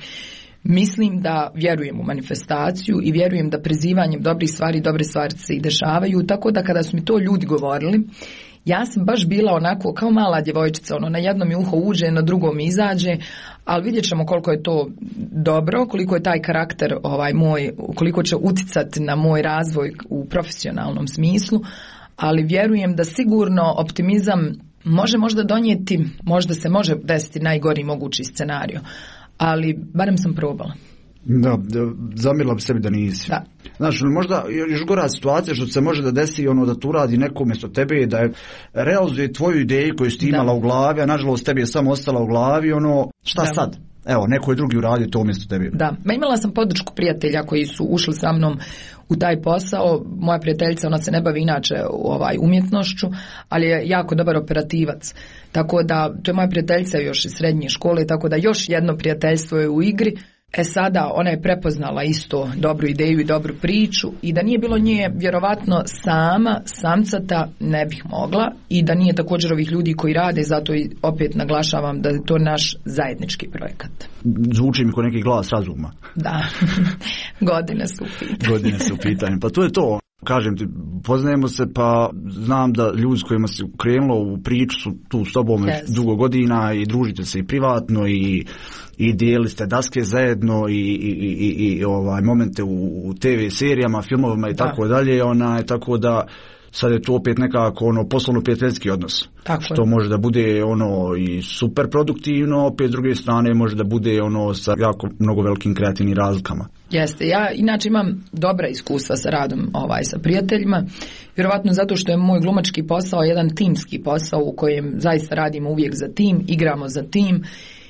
Mislim da vjerujem u manifestaciju i vjerujem da prizivanjem dobrih stvari, dobre stvari se i dešavaju, tako da kada su mi to ljudi govorili, ja sam baš bila onako kao mala djevojčica, ono na jednom mi uho uđe, na drugom izađe, ali vidjet ćemo koliko je to dobro, koliko je taj karakter ovaj moj, koliko će uticati na moj razvoj u profesionalnom smislu, ali vjerujem da sigurno optimizam može možda donijeti, možda se može desiti najgori mogući scenarij, ali barem sam probala. Da, zamjerila bi sebi da nisi. Da. Znaš, možda još gora situacija što se može da desi ono da tu radi neko umjesto tebe, da je realizuje tvoju ideju koju si imala u glavi, a nažalost tebi je samo ostala u glavi, ono, šta da. Sad? Evo, neko je drugi uradio to umjesto tebe. Da, ma imala sam podršku prijatelja koji su ušli sa mnom u taj posao. Moja prijateljica, ona se ne bavi inače ovaj, umjetnošću, ali je jako dobar operativac. Tako da, to je moja prijateljica još iz srednje škole, tako da još jedno prijateljstvo je u igri. E sada, ona je prepoznala isto dobru ideju i dobru priču i da nije bilo nje, vjerovatno sama, samcata, ne bih mogla i da nije također ovih ljudi koji rade, zato i opet naglašavam da je to naš zajednički projekat. Zvuči mi kao neki glas razuma. Da, godine su u pitanju. Godine su u pitanju, pa to je to. Kažem ti, poznajemo se, pa znam da ljudi s kojima se krenulo u priču su tu s tobom yes. dugo godina i družite se i privatno i, i dijeli ste daske zajedno i, i, i, i ovaj, momente u, u te ve serijama, filmovima i tako da. dalje, onaj, tako da sad je to opet nekako ono poslovno prijateljski odnos. Tako što je. Može da bude ono i super produktivno, opet s druge strane može da bude ono sa jako mnogo velikim kreativnim razlikama. Jeste, ja inače imam dobra iskustva sa radom ovaj, sa prijateljima, vjerovatno zato što je moj glumački posao jedan timski posao u kojem zaista radimo uvijek za tim, igramo za tim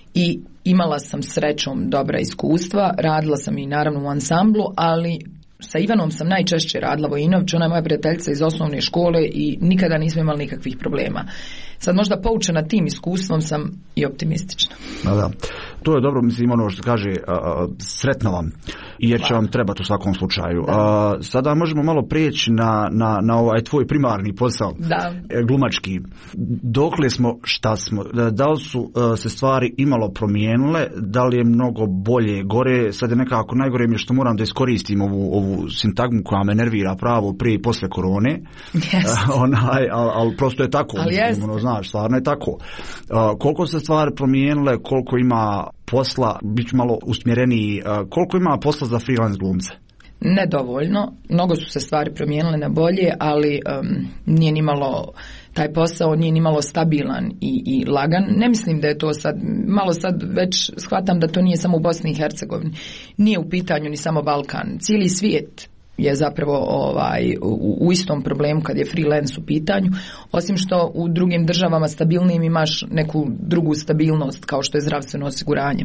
i imala sam srećom dobra iskustva, radila sam i naravno u ansamblu, ali sa Ivanom sam najčešće radila Vojinović, ona je moja prijateljica iz osnovne škole i nikada nismo imali nikakvih problema. Sad možda poučena tim iskustvom sam i optimistična. Da, da. To je dobro, mislim, ono što kaže, uh, sretno vam, jer će vam trebati u svakom slučaju. Uh, sada možemo malo prijeći na, na, na ovaj tvoj primarni posao, da. Glumački. Dokle smo, šta smo, da li su uh, se stvari imalo promijenile, da li je mnogo bolje, gore, sad je nekako najgore mi je što moram da iskoristim ovu, ovu sintagmu koja me nervira pravo prije i posle korone, yes. uh, onaj, ali al prosto je tako, ali mislim, ono, znaš, stvarno je tako. Uh, koliko se stvari promijenile, koliko ima posla, bit ću malo usmjereniji, uh, koliko ima posla za freelance glumce? Nedovoljno, mnogo su se stvari promijenile na bolje, ali um, nije ni malo, taj posao nije ni malo stabilan i, i lagan. Ne mislim da je to sad, malo sad već shvatam da to nije samo u Bosni i Hercegovini, nije u pitanju ni samo Balkan, cijeli svijet je zapravo ovaj, u, u istom problemu kad je freelance u pitanju, osim što u drugim državama stabilnijim imaš neku drugu stabilnost kao što je zdravstveno osiguranje.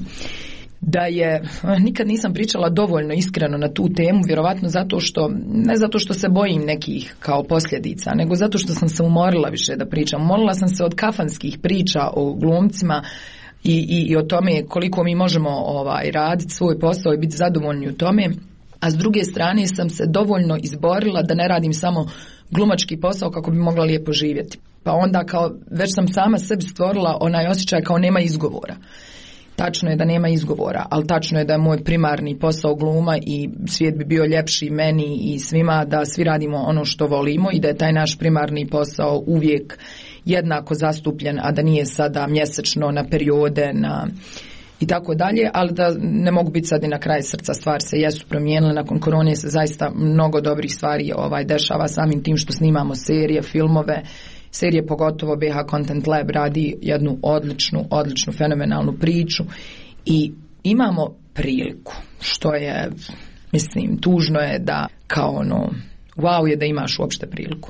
Da je, nikad nisam pričala dovoljno iskreno na tu temu, vjerovatno zato što, ne zato što se bojim nekih kao posljedica, nego zato što sam se umorila više da pričam. Umorila sam se od kafanskih priča o glumcima i, i, i o tome koliko mi možemo ovaj, raditi svoj posao i biti zadovoljni u tome. A s druge strane sam se dovoljno izborila da ne radim samo glumački posao kako bi mogla lijepo živjeti. Pa onda kao već sam sama sebi stvorila onaj osjećaj kao nema izgovora. Tačno je da nema izgovora, ali tačno je da je moj primarni posao gluma i svijet bi bio ljepši meni i svima da svi radimo ono što volimo i da je taj naš primarni posao uvijek jednako zastupljen, a da nije sada mjesečno na periode, na i tako dalje, ali da ne mogu biti sad i na kraj srca, stvari se jesu promijenile, nakon korone se zaista mnogo dobrih stvari ovaj, dešava samim tim što snimamo serije, filmove, serije pogotovo B H Content Lab radi jednu odličnu, odličnu, fenomenalnu priču i imamo priliku, što je, mislim, tužno je da kao ono, wow je da imaš uopšte priliku.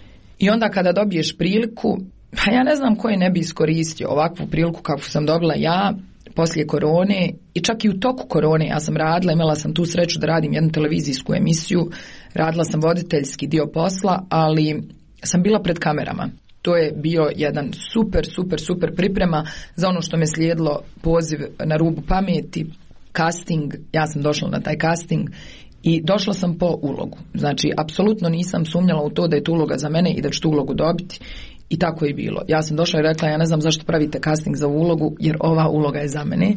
I onda kada dobiješ priliku, pa ja ne znam ko je ne bi iskoristio ovakvu priliku kakvu sam dobila ja, poslije korone i čak i u toku korone ja sam radila, imala sam tu sreću da radim jednu televizijsku emisiju, radila sam voditeljski dio posla, ali sam bila pred kamerama. To je bio jedan super, super, super priprema za ono što me slijedilo, poziv na rubu pameti, casting, ja sam došla na taj casting i došla sam po ulogu. Znači, apsolutno nisam sumnjala u to da je to uloga za mene i da ću tu ulogu dobiti. I tako je bilo. Ja sam došla i rekla, ja ne znam zašto pravite casting za ulogu, jer ova uloga je za mene.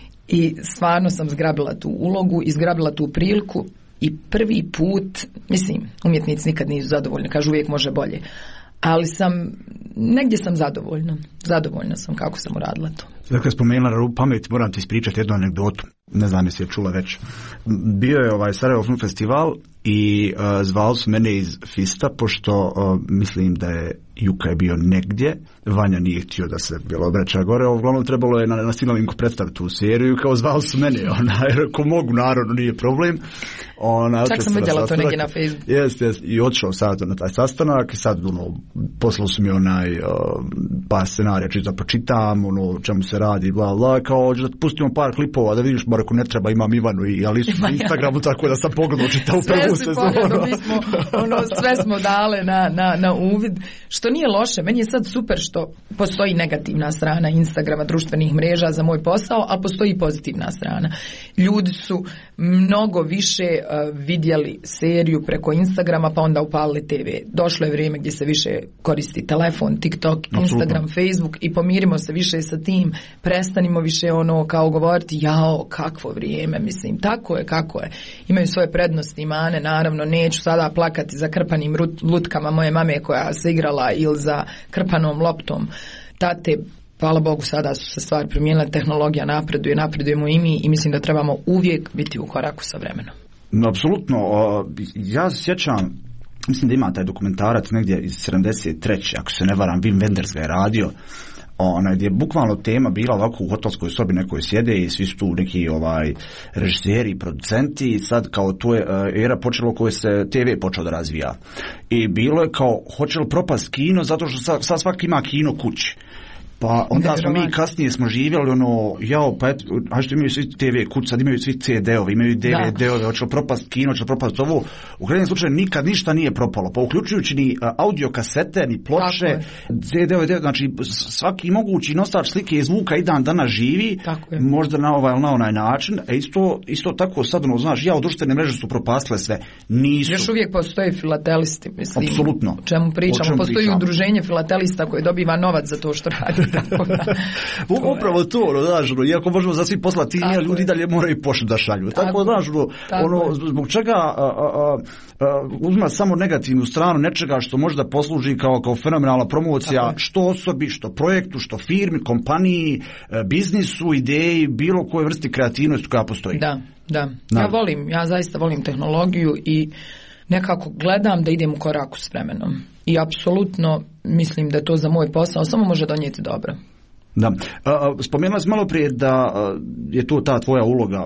I stvarno sam zgrabila tu ulogu i zgrabila tu priliku i prvi put, mislim, umjetnici nikad nisu zadovoljni, kažu uvijek može bolje. Ali sam, negdje sam zadovoljna. Zadovoljna sam kako sam uradila to. Dakle, spomenula na rubu pameti, moram ti ispričati jednu anegdotu. Ne znam jesi je čula već. Bio je ovaj Sarajevo Film Festival i uh, zvali su mene iz Fista, pošto uh, mislim da je Juka je bio negdje. Vanja nije htio da se bilo obraća gore. Uglavnom trebalo je na, na Sinovinku predstaviti tu seriju. Kao zvali su mene, ona, jer ako mogu, naravno, nije problem. Ona, čak sam vidjela to negdje na Facebooku. Jes, jes, i otišao sad na taj sastanak i sad ono, poslao su mi onaj uh, par scenarija čita počitam, ono, čemu se radi, bla, bla, kao da pustimo par klipova da vidiš, bar ako ne treba, imam Ivanu i Alisu na Instagramu, tako da sam pogledao čita u prvu sezonu. Mi smo, ono, sve smo dale na, na, na uvid, što nije loše, meni je sad super što postoji negativna strana Instagrama, društvenih mreža za moj posao, ali postoji i pozitivna strana. Ljudi su mnogo više uh, vidjeli seriju preko Instagrama, pa onda upalili te ve. Došlo je vrijeme gdje se više koristi telefon, TikTok, Instagram, absolutno. Facebook i pomirimo se više sa tim, prestanimo više ono kao govoriti jao, kakvo vrijeme, mislim, tako je, kako je. Imaju svoje prednosti i mane, naravno, neću sada plakati za krpanim lutkama moje mame koja se igrala ili za krpanom loptom tate. Hvala Bogu, sada su se stvari promijenile, tehnologija napreduje, napredujemo i mi i mislim da trebamo uvijek biti u koraku sa vremenom. Apsolutno, ja se sjećam, mislim da ima taj dokumentarac negdje iz sedamdeset treće ako se ne varam, Wim Wenders ga je radio, onaj gdje je bukvalno tema bila ovako u hotelskoj sobi nekoj sjede i svi su tu neki ovaj režiseri i producenti i sad kao tu je era počelo koje se te ve počeo da razvija i bilo je kao hoće li propast kino zato što sad, sad svaki ima kino kući. Pa onda smo mi kasnije smo živjeli ono, jao, pa eto, a što imaju svi te ve kuće, sad imaju svi ce de-ovi, imaju de ve de-ovi, hoće li propast kino, hoće li propast ovo. U krajnjem slučaju nikad ništa nije propalo, pa uključujući ni audio kasete, ni ploče, ce de-ovi, znači svaki mogući nosač slike i zvuka i dan danas živi, možda na ovaj na onaj način, a isto, isto tako sad ono, znaš, ja, društvene mreže su propastile sve, nisu. Još uvijek postoje filatelisti, mislim. Apsolutno. O čemu pričamo, o čemu postoji pričamo? Udruženje filatelista koje dobiva novac za to što radi. Upravo to, ono, znaš, ono, iako možemo za svi poslati, nije, ljudi dalje moraju pošli da šalju. Tako, tako znaš, ono, ono, zbog čega a, a, a, uzma samo negativnu stranu nečega što možda posluži kao, kao fenomenalna promocija, tako, što osobi, što projektu, što firmi, kompaniji, biznisu, ideji, bilo koje vrsti kreativnosti koja postoji. Da, da. Ja volim, ja zaista volim tehnologiju i nekako gledam da idem u koraku s vremenom. I apsolutno mislim da to za moj posao samo može donijeti dobro. Da. Spomenula si malo prije da je to ta tvoja uloga,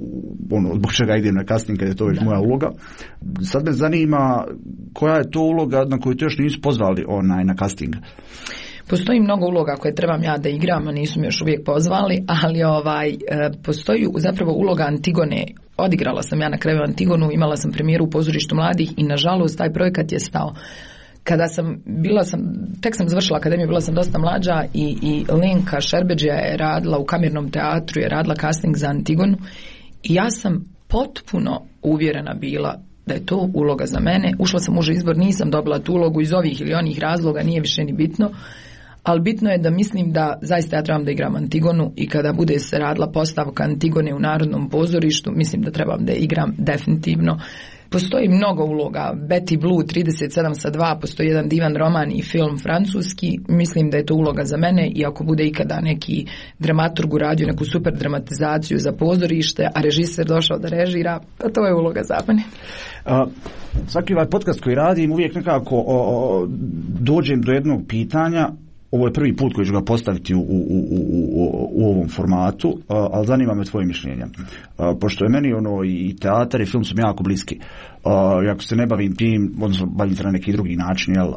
ono, zbog čega idem na casting kad je to već da. moja uloga. Sad me zanima koja je to uloga na koju te još nisu pozvali onaj na casting. Postoji mnogo uloga koje trebam ja da igram, a nisu mi još uvijek pozvali, ali ovaj, postoji zapravo uloga Antigone. Odigrala sam ja na kraju Antigonu, imala sam premijeru u Pozorištu mladih i nažalost taj projekat je stao. Kada sam, bila sam, tek sam završila akademiju, bila sam dosta mlađa i, i Lenka Šerbeđija je radila u Kamernom teatru, je radila casting za Antigonu i ja sam potpuno uvjerena bila da je to uloga za mene. Ušla sam u uži izbor, nisam dobila tu ulogu iz ovih ili onih razloga, nije više ni bitno, ali bitno je da mislim da zaista ja trebam da igram Antigonu i kada bude se radila postavka Antigone u Narodnom pozorištu, mislim da trebam da igram definitivno. Postoji mnogo uloga, Betty Blue trideset sedam sa dva, postoji jedan divan roman i film francuski, mislim da je to uloga za mene i ako bude ikada neki dramaturg uradio neku super dramatizaciju za pozorište, a režiser došao da režira, pa to je uloga za mene. A, svaki ovaj podcast koji radim uvijek nekako o, o, dođem do jednog pitanja. Ovo je prvi put koji ću ga postaviti u, u, u, u, u ovom formatu, ali zanima me tvoje mišljenje. Pošto je meni ono i teatar i film su mi jako bliski. Ako se ne bavim tim, odnosno bavim se na neki drugi način, jel,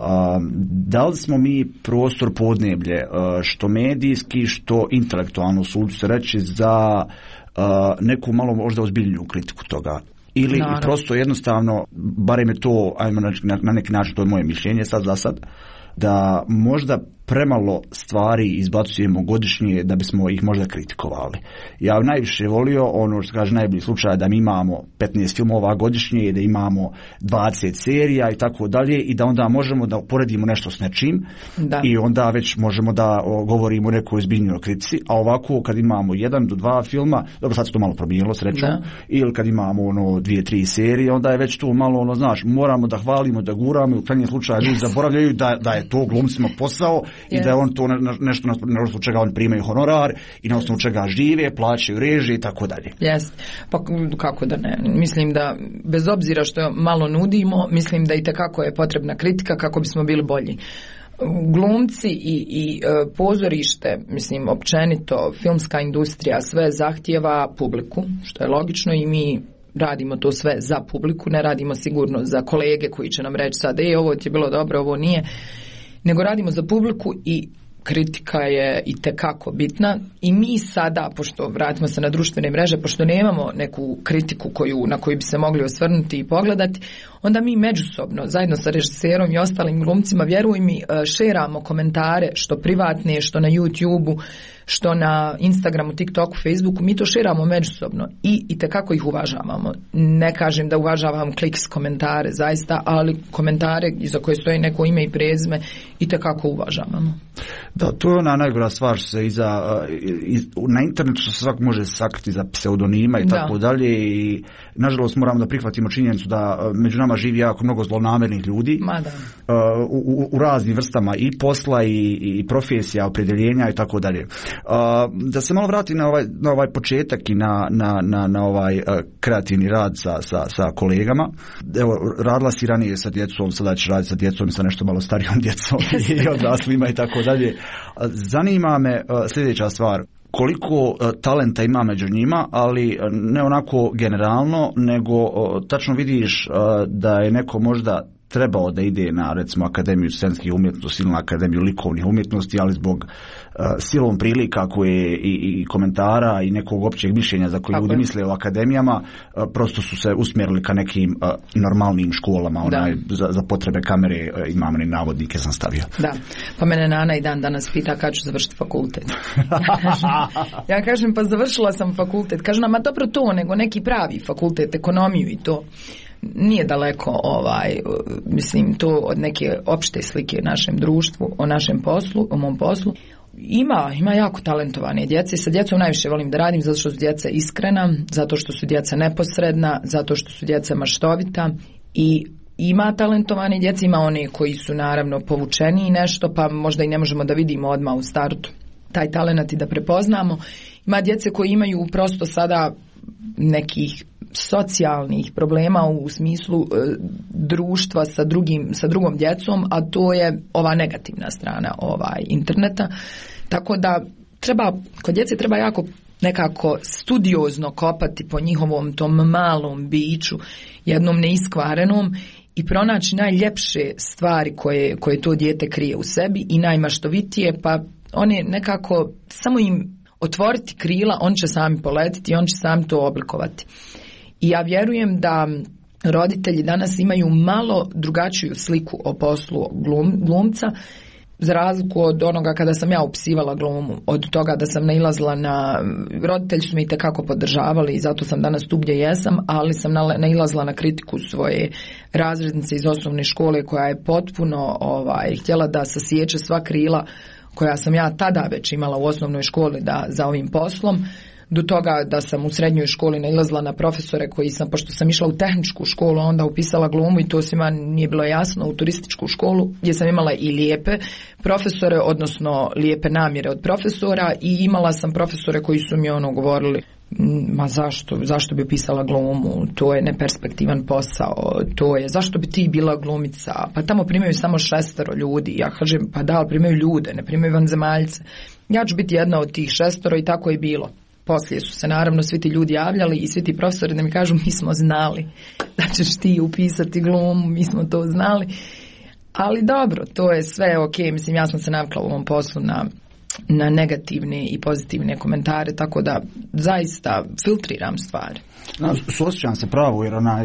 da li smo mi prostor podneblje, što medijski, što intelektualno, sudu se reći, za neku malo možda ozbiljniju kritiku toga? Ili Naravno. prosto jednostavno, barem je to, ajmo na, na neki način, to je moje mišljenje sad za sad, da možda premalo stvari izbacujemo godišnje da bismo ih možda kritikovali. Ja najviše volio ono što kaže najbolji slučaj da mi imamo petnaest filmova godišnje i da imamo dvadeset serija i tako dalje i da onda možemo da uporedimo nešto s nečim da. i onda već možemo da o, govorimo o nekoj ozbiljnoj kritici, a ovako kad imamo jedan do dva filma, dobro sad se to malo promijenilo srećom, ili kad imamo ono dvije, tri serije, onda je već to malo ono, znaš, moramo da hvalimo, da guramo i u krajnjem slučaju ljudi zaboravljaju da, da je to glumcima posao i yes. da je on to ne, nešto na, na osnovu čega oni primaju honorar i na osnovu čega žive, plaćaju režije i tako dalje. Jest. Pa kako da ne? Mislim da bez obzira što malo nudimo, mislim da i tekako je potrebna kritika kako bismo bili bolji. Glumci i, i e, pozorište, mislim općenito, filmska industrija sve zahtijeva publiku, što je logično i mi radimo to sve za publiku, ne radimo sigurno za kolege koji će nam reći sad, e, ovo ti je bilo dobro, ovo nije, nego radimo za publiku i kritika je i tekako bitna i mi sada, pošto vratimo se na društvene mreže, pošto nemamo neku kritiku koju, na koju bi se mogli osvrnuti i pogledati, onda mi međusobno, zajedno sa režiserom i ostalim glumcima, vjeruj mi, šeramo komentare, što privatne, što na YouTubeu, što na Instagramu, TikToku, Facebooku, mi to šeramo međusobno i, i tekako ih uvažavamo. Ne kažem da uvažavam kliks komentare, zaista, ali komentare iza koje stoji neko ime i prezime i tekako uvažavamo. Da, to je ona najgora stvar što se iza, iz, na internetu što se svak može sakriti za pseudonima i da. tako dalje i nažalost moramo da prihvatimo činjenicu da među nama živi jako mnogo zlonamernih ljudi u, u, u raznim vrstama i posla i, i profesija, opredjeljenja i tako dalje. Da se malo vratim na ovaj, na ovaj početak i na, na, na, na ovaj uh, kreativni rad sa, sa, sa kolegama. Evo, radila si ranije sa djecom, sada ćeš raditi sa djecom i sa nešto malo starijom djecom i odraslima i tako dalje. Zanima me uh, sljedeća stvar. Koliko uh, talenta ima među njima, ali ne onako generalno, nego uh, tačno vidiš uh, da je neko možda trebao da ide na, recimo, Akademiju scenskih umjetnosti ili na Akademiju likovnih umjetnosti, ali zbog uh, silom prilika koje i, i komentara i nekog općeg mišljenja za koje ljudi misle o akademijama, uh, prosto su se usmjerili ka nekim uh, normalnim školama, onaj, za, za potrebe kamere, uh, imam ni navodnike sam stavio. Da, pa mene Nana i dan danas pita kad ću završiti fakultet. Ja kažem, ja kažem pa završila sam fakultet. Kažu nam, ma dobro to, nego neki pravi fakultet, ekonomiju i to. Nije daleko ovaj, mislim, to od neke opšte slike u našem društvu, o našem poslu, o mom poslu. Ima, ima jako talentovane djece. Sa djecom najviše volim da radim zato što su djeca iskrena, zato što su djeca neposredna, zato što su djeca maštovita i ima talentovane djece, ima one koji su naravno povučeni nešto, pa možda i ne možemo da vidimo odmah u startu taj talenat i da prepoznamo. Ima djece koji imaju prosto sada nekih socijalnih problema u smislu e, društva sa drugim, sa drugom djecom, a to je ova negativna strana ovaj interneta. Tako da treba, kod djece treba jako nekako studiozno kopati po njihovom tom malom biću, jednom neiskvarenom, i pronaći najljepše stvari koje, koje to dijete krije u sebi i najmaštovitije, pa one nekako samo im otvoriti krila, on će sami poletiti i on će sami to oblikovati. I ja vjerujem da roditelji danas imaju malo drugačiju sliku o poslu glum, glumca, za razliku od onoga kada sam ja upisivala glumu, od toga da sam nailazila na, roditelji su me itekako podržavali i zato sam danas tu gdje jesam, ali sam nailazila na kritiku svoje razrednice iz osnovne škole koja je potpuno ovaj, htjela da sasječe sva krila koja sam ja tada već imala u osnovnoj školi da, za ovim poslom, do toga da sam u srednjoj školi nailazila na profesore koji sam, pošto sam išla u tehničku školu, onda upisala glumu i to svima nije bilo jasno, u turističku školu gdje sam imala i lijepe profesore, odnosno lijepe namjere od profesora, i imala sam profesore koji su mi ono govorili, ma zašto, zašto bi upisala glumu, to je neperspektivan posao, to je, zašto bi ti bila glumica, pa tamo primaju samo šestero ljudi. Ja kažem, pa da, primaju ljude, ne primaju vanzemaljce. Ja ću biti jedna od tih šestero i tako je bilo. Poslije su se naravno svi ti ljudi javljali i svi ti profesori da mi kažu, mi smo znali da ćeš ti upisati glumu, mi smo to znali. Ali dobro, to je sve ok, mislim, ja sam se navikla u ovom poslu na na negativne i pozitivne komentare, tako da zaista filtriram stvari. No, suosjećam se pravo, jer onaj,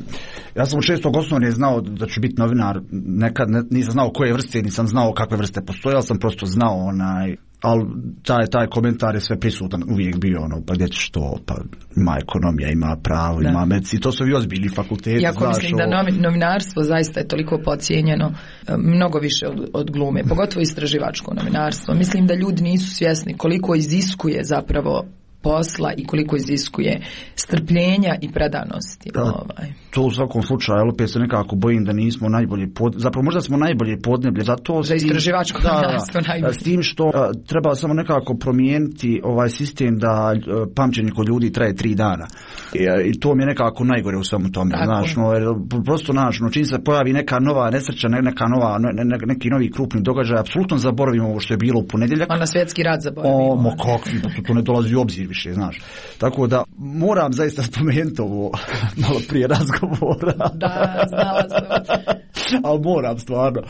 ja sam u šestog osnovne znao da ću biti novinar, nekad ne, nisam znao koje vrste, nisam znao kakve vrste postoje, ali sam prosto znao onaj, ali taj, taj komentar je sve prisutan, uvijek bio ono, pa gdje ćeš to, pa ima ekonomija, ima pravo, da. Ima medici, to su i ozbiljni fakulteti. Jako znaš, mislim o... da novinarstvo zaista je toliko podcijenjeno, mnogo više od, od glume, pogotovo istraživačko novinarstvo. Mislim da ljudi nisu svjesni koliko iziskuje zapravo posla i koliko iziskuje strpljenja i predanosti. Da, ovaj. To u svakom slučaju, ali opet se nekako bojim da nismo najbolje pod... zapravo možda smo najbolje podneblje za to. Za istraživačko novinarstvo najbolje. S tim što a, treba samo nekako promijeniti ovaj sistem da a, pamćenje kod ljudi traje tri dana. I, i to mi je nekako najgore u svemu tome. Znaš, no, jer, prosto naš, no, čim se pojavi neka nova nesreća, neka nova, ne, ne, neki novi krupni događaj, apsolutno zaboravimo ovo što je bilo u ponedjeljak. A na svjetski rad zaboravimo. O, mo kako, to, to ne dolazi u obzir više, znaš. Tako da moram zaista spomenuti ovo malo prije razgovora. Da, znala sam. Ali moram stvarno.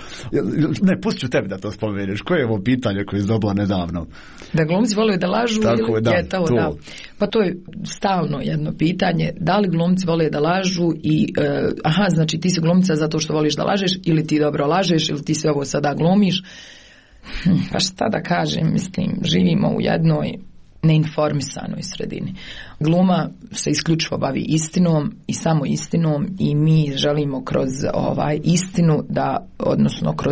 Ne, pustit ću tebi da to spomeneš. Koje je ovo pitanje koje je dobila nedavno? Da glumci vole da lažu. Tako ili je, da, je to, to. Da. Pa to je stalno jedno pitanje. Da li glumci vole da lažu i uh, aha, znači ti si glumca zato što voliš da lažeš, ili ti dobro lažeš, ili ti sve ovo sada glumiš. Hm, pa šta da kažem, mislim, živimo u jednoj neinformisanoj sredini. Gluma se isključivo bavi istinom i samo istinom, i mi želimo kroz ovaj istinu da, odnosno kroz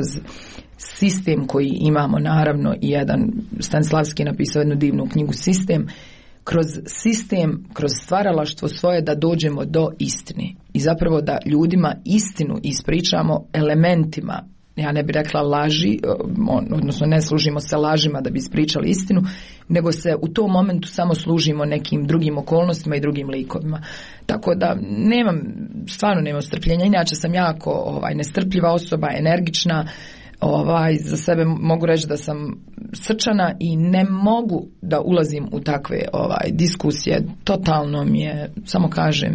sistem koji imamo, naravno i jedan Stanislavski je napisao jednu divnu knjigu Sistem, kroz sistem, kroz stvaralaštvo svoje da dođemo do istine i zapravo da ljudima istinu ispričamo elementima. Ja ne bih rekla laži, odnosno ne služimo se lažima da bi ispričali istinu, nego se u tom momentu samo služimo nekim drugim okolnostima i drugim likovima. Tako da nemam, stvarno nemam strpljenja, inače sam jako ovaj, nestrpljiva osoba, energična, ovaj, za sebe mogu reći da sam srčana i ne mogu da ulazim u takve ovaj, diskusije, totalno mi je, samo kažem,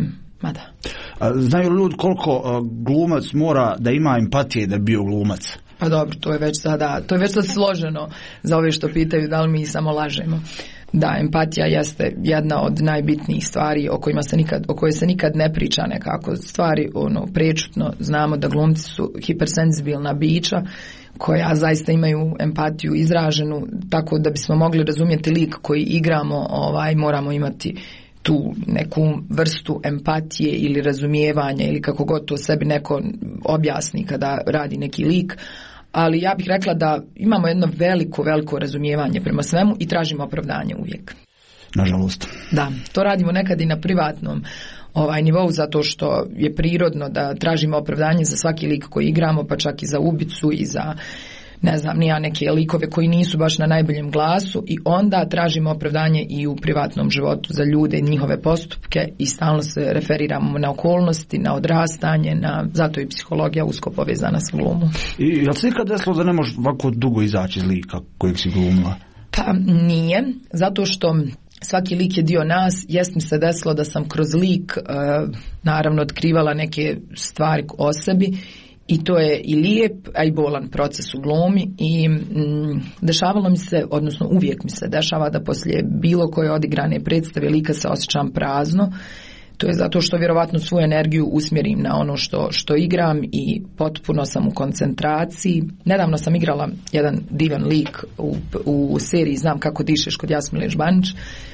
Ma da. Znaju li ljudi koliko glumac mora da ima empatije da bi bio glumac? Pa dobro, to je već sada, to je već sad složeno za ove što pitaju da li mi samo lažemo. Da, empatija jeste jedna od najbitnijih stvari o kojima se nikad, o kojoj se nikad ne priča nekako. Stvari ono prečutno znamo da glumci su hipersenzibilna bića koja zaista imaju empatiju izraženu, tako da bismo mogli razumjeti lik koji igramo, ovaj moramo imati tu neku vrstu empatije ili razumijevanja ili kako god to sebi neko objasni kada radi neki lik. Ali ja bih rekla da imamo jedno veliko, veliko razumijevanje prema svemu i tražimo opravdanje uvijek. Nažalost. Da, to radimo nekad i na privatnom ovaj nivou zato što je prirodno da tražimo opravdanje za svaki lik koji igramo, pa čak i za ubicu i za ne znam, nija neke likove koji nisu baš na najboljem glasu i onda tražimo opravdanje i u privatnom životu za ljude i njihove postupke i stalno se referiramo na okolnosti, na odrastanje, na, zato je psihologija usko povezana s glumom. I jel se ikad desilo da ne možeš ovako dugo izaći iz lika kojeg si glumila? Pa nije, zato što svaki lik je dio nas. Jest mi se desilo da sam kroz lik e, naravno otkrivala neke stvari o sebi. I to je i lijep, a i bolan proces u glumi i mm, dešavalo mi se, odnosno uvijek mi se dešava da poslije bilo koje odigrane predstave lika se osjećam prazno. To je zato što vjerovatno svoju energiju usmjerim na ono što, što igram i potpuno sam u koncentraciji. Nedavno sam igrala jedan divan lik u, u seriji Znam kako dišeš kod Jasmile Žbanić.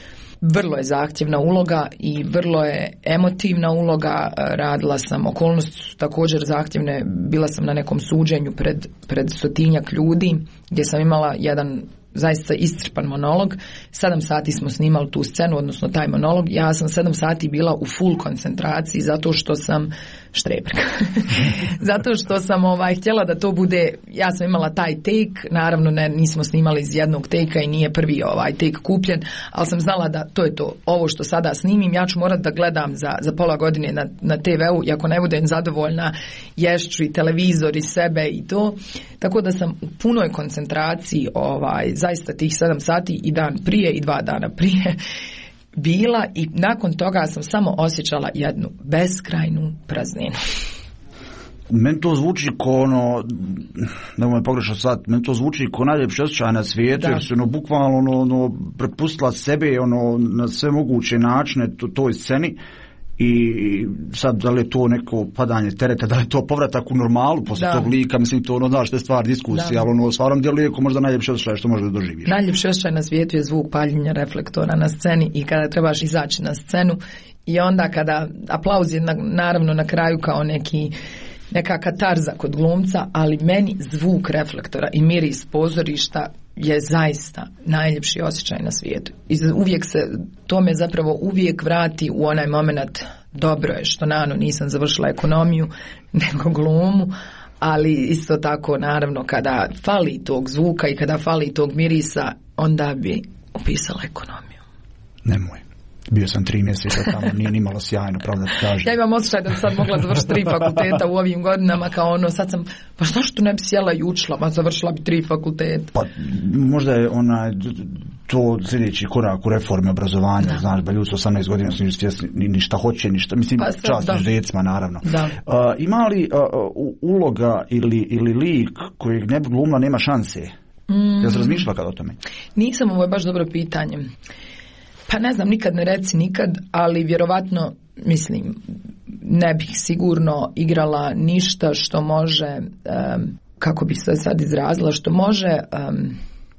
Vrlo je zahtjevna uloga i vrlo je emotivna uloga, radila sam, okolnosti su također zahtjevne, bila sam na nekom suđenju pred, pred stotinjak ljudi gdje sam imala jedan zaista iscrpan monolog. Sedam sati smo snimali tu scenu, odnosno taj monolog. Ja sam sedam sati bila u full koncentraciji zato što sam štreberka. Zato što sam ovaj, htjela da to bude, ja sam imala taj take, naravno ne, nismo snimali iz jednog take-a i nije prvi ovaj take kupljen, ali sam znala da to je to, ovo što sada snimim, ja ću morat da gledam za, za pola godine na, na te veu i ako ne budem zadovoljna, ješću i televizor i sebe i to. Tako da sam u punoj koncentraciji ovaj, zaista tih sedam sati i dan prije i dva dana prije bila i nakon toga sam samo osjećala jednu beskrajnu prazninu. Meni to zvuči ko ono, ne mogu me pogrešati sad, meni to zvuči ko najljepši osjećaj na svijetu, da. Jer se ono bukvalno ono, ono, prepustila sebe ono, na sve moguće načine to, toj sceni. I sad da li je to neko padanje tereta, da li je to povratak u normalu posle tog lika, mislim to ono znaš te stvari diskusije, ali ono stvarno djeluje je možda najljepše osjećaj što možeš da doživiš. Najljepši osjećaj na svijetu je zvuk paljenja reflektora na sceni i kada trebaš izaći na scenu i onda kada aplauz je na, naravno na kraju kao neki neka katarza kod glumca, ali meni zvuk reflektora i miris pozorišta je zaista najljepši osjećaj na svijetu. I uvijek se, to me zapravo uvijek vrati u onaj moment, dobro je što nano nisam završila ekonomiju, nego glumu, ali isto tako naravno kada fali tog zvuka i kada fali tog mirisa, onda bi upisala ekonomiju. Nemoj. Bio sam tri mjeseca tamo, nije ni malo sjajno, pravda ti kažem. Ja imam osjećaj da bi sad mogla završiti tri fakulteta u ovim godinama, kao ono, sad sam, pa zašto ne bi sjela i učila, ma završila bi tri fakulteta. Pa možda je onaj, to sljedeći korak u reformi obrazovanja, da. Znaš, ba ljudi s osamnaest godina su svjesni ni, ni šta hoće, ni šta, mislim, pa čast djecima, naravno. Da. Uh, ima li uh, uloga ili, ili lik kojeg ne bi glumila nema šanse? Mm. Ja sam razmišljala kada o tome? Nisam, ovo je baš dobro pitanje. Pa ne znam, nikad ne reci nikad, ali vjerovatno, mislim, ne bih sigurno igrala ništa što može, um, kako bih se sad izrazila, što može um,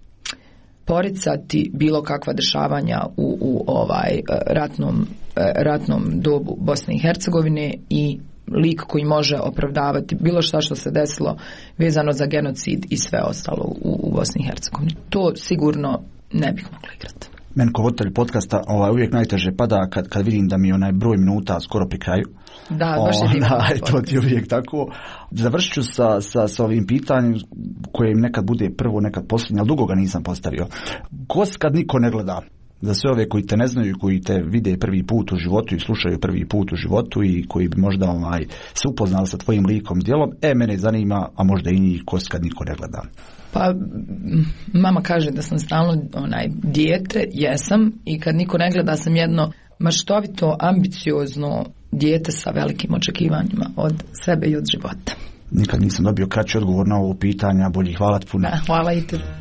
poricati bilo kakva dešavanja u, u ovaj ratnom, ratnom dobu Bosne i Hercegovine i lik koji može opravdavati bilo šta što se desilo vezano za genocid i sve ostalo u, u Bosni i Hercegovini. To sigurno ne bih mogla igrati. Meni kao voditelj podcasta ovaj, uvijek najteže pada kad, kad vidim da mi onaj broj minuta skoro pri kraju. Da, baš je divno. To ti je uvijek tako. Završit ću sa, sa, sa ovim pitanjem koje im nekad bude prvo, nekad posljednje, ali dugo ga nisam postavio. Ko kad niko ne gleda? Za sve ove koji te ne znaju, koji te vide prvi put u životu i slušaju prvi put u životu i koji bi možda ovaj, se upoznali sa tvojim likom, djelom, e, mene zanima, a možda i njih, ko kad niko ne gleda. Pa, mama kaže da sam stalno onaj dijete, jesam, i kad niko ne gleda sam jedno maštovito, ambiciozno dijete sa velikim očekivanjima od sebe i od života. Nikad nisam dobio kraći odgovor na ovo pitanje, a bolji hvala puno. Da, hvala i te.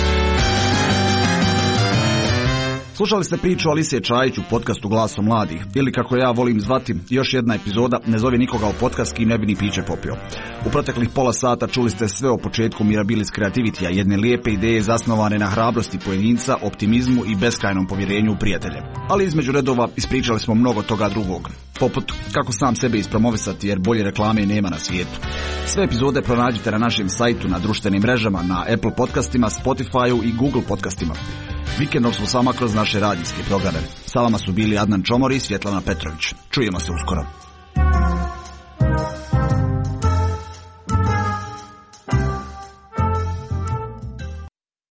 Slušali ste priču Alisije Čajić u podcastu Glasom mladih, ili kako ja volim zvati, još jedna epizoda Ne zove nikoga u podcast kim ne bi ni piće popio. U proteklih pola sata čuli ste sve o početku Mirabilis Creativity-a, jedne lijepe ideje zasnovane na hrabrosti pojedinca, optimizmu i beskrajnom povjerenju u prijatelje. Ali između redova ispričali smo mnogo toga drugog, poput kako sam sebe ispromovisati jer bolje reklame nema na svijetu. Sve epizode pronađite na našem sajtu, na društvenim mrežama, na Apple podcastima, Spotify-u i Google podcastima. Vikendom smo sama kroz naše radijske programe. Sa vama su bili Adnan Čomor i Svjetlana Petrović. Čujemo se uskoro.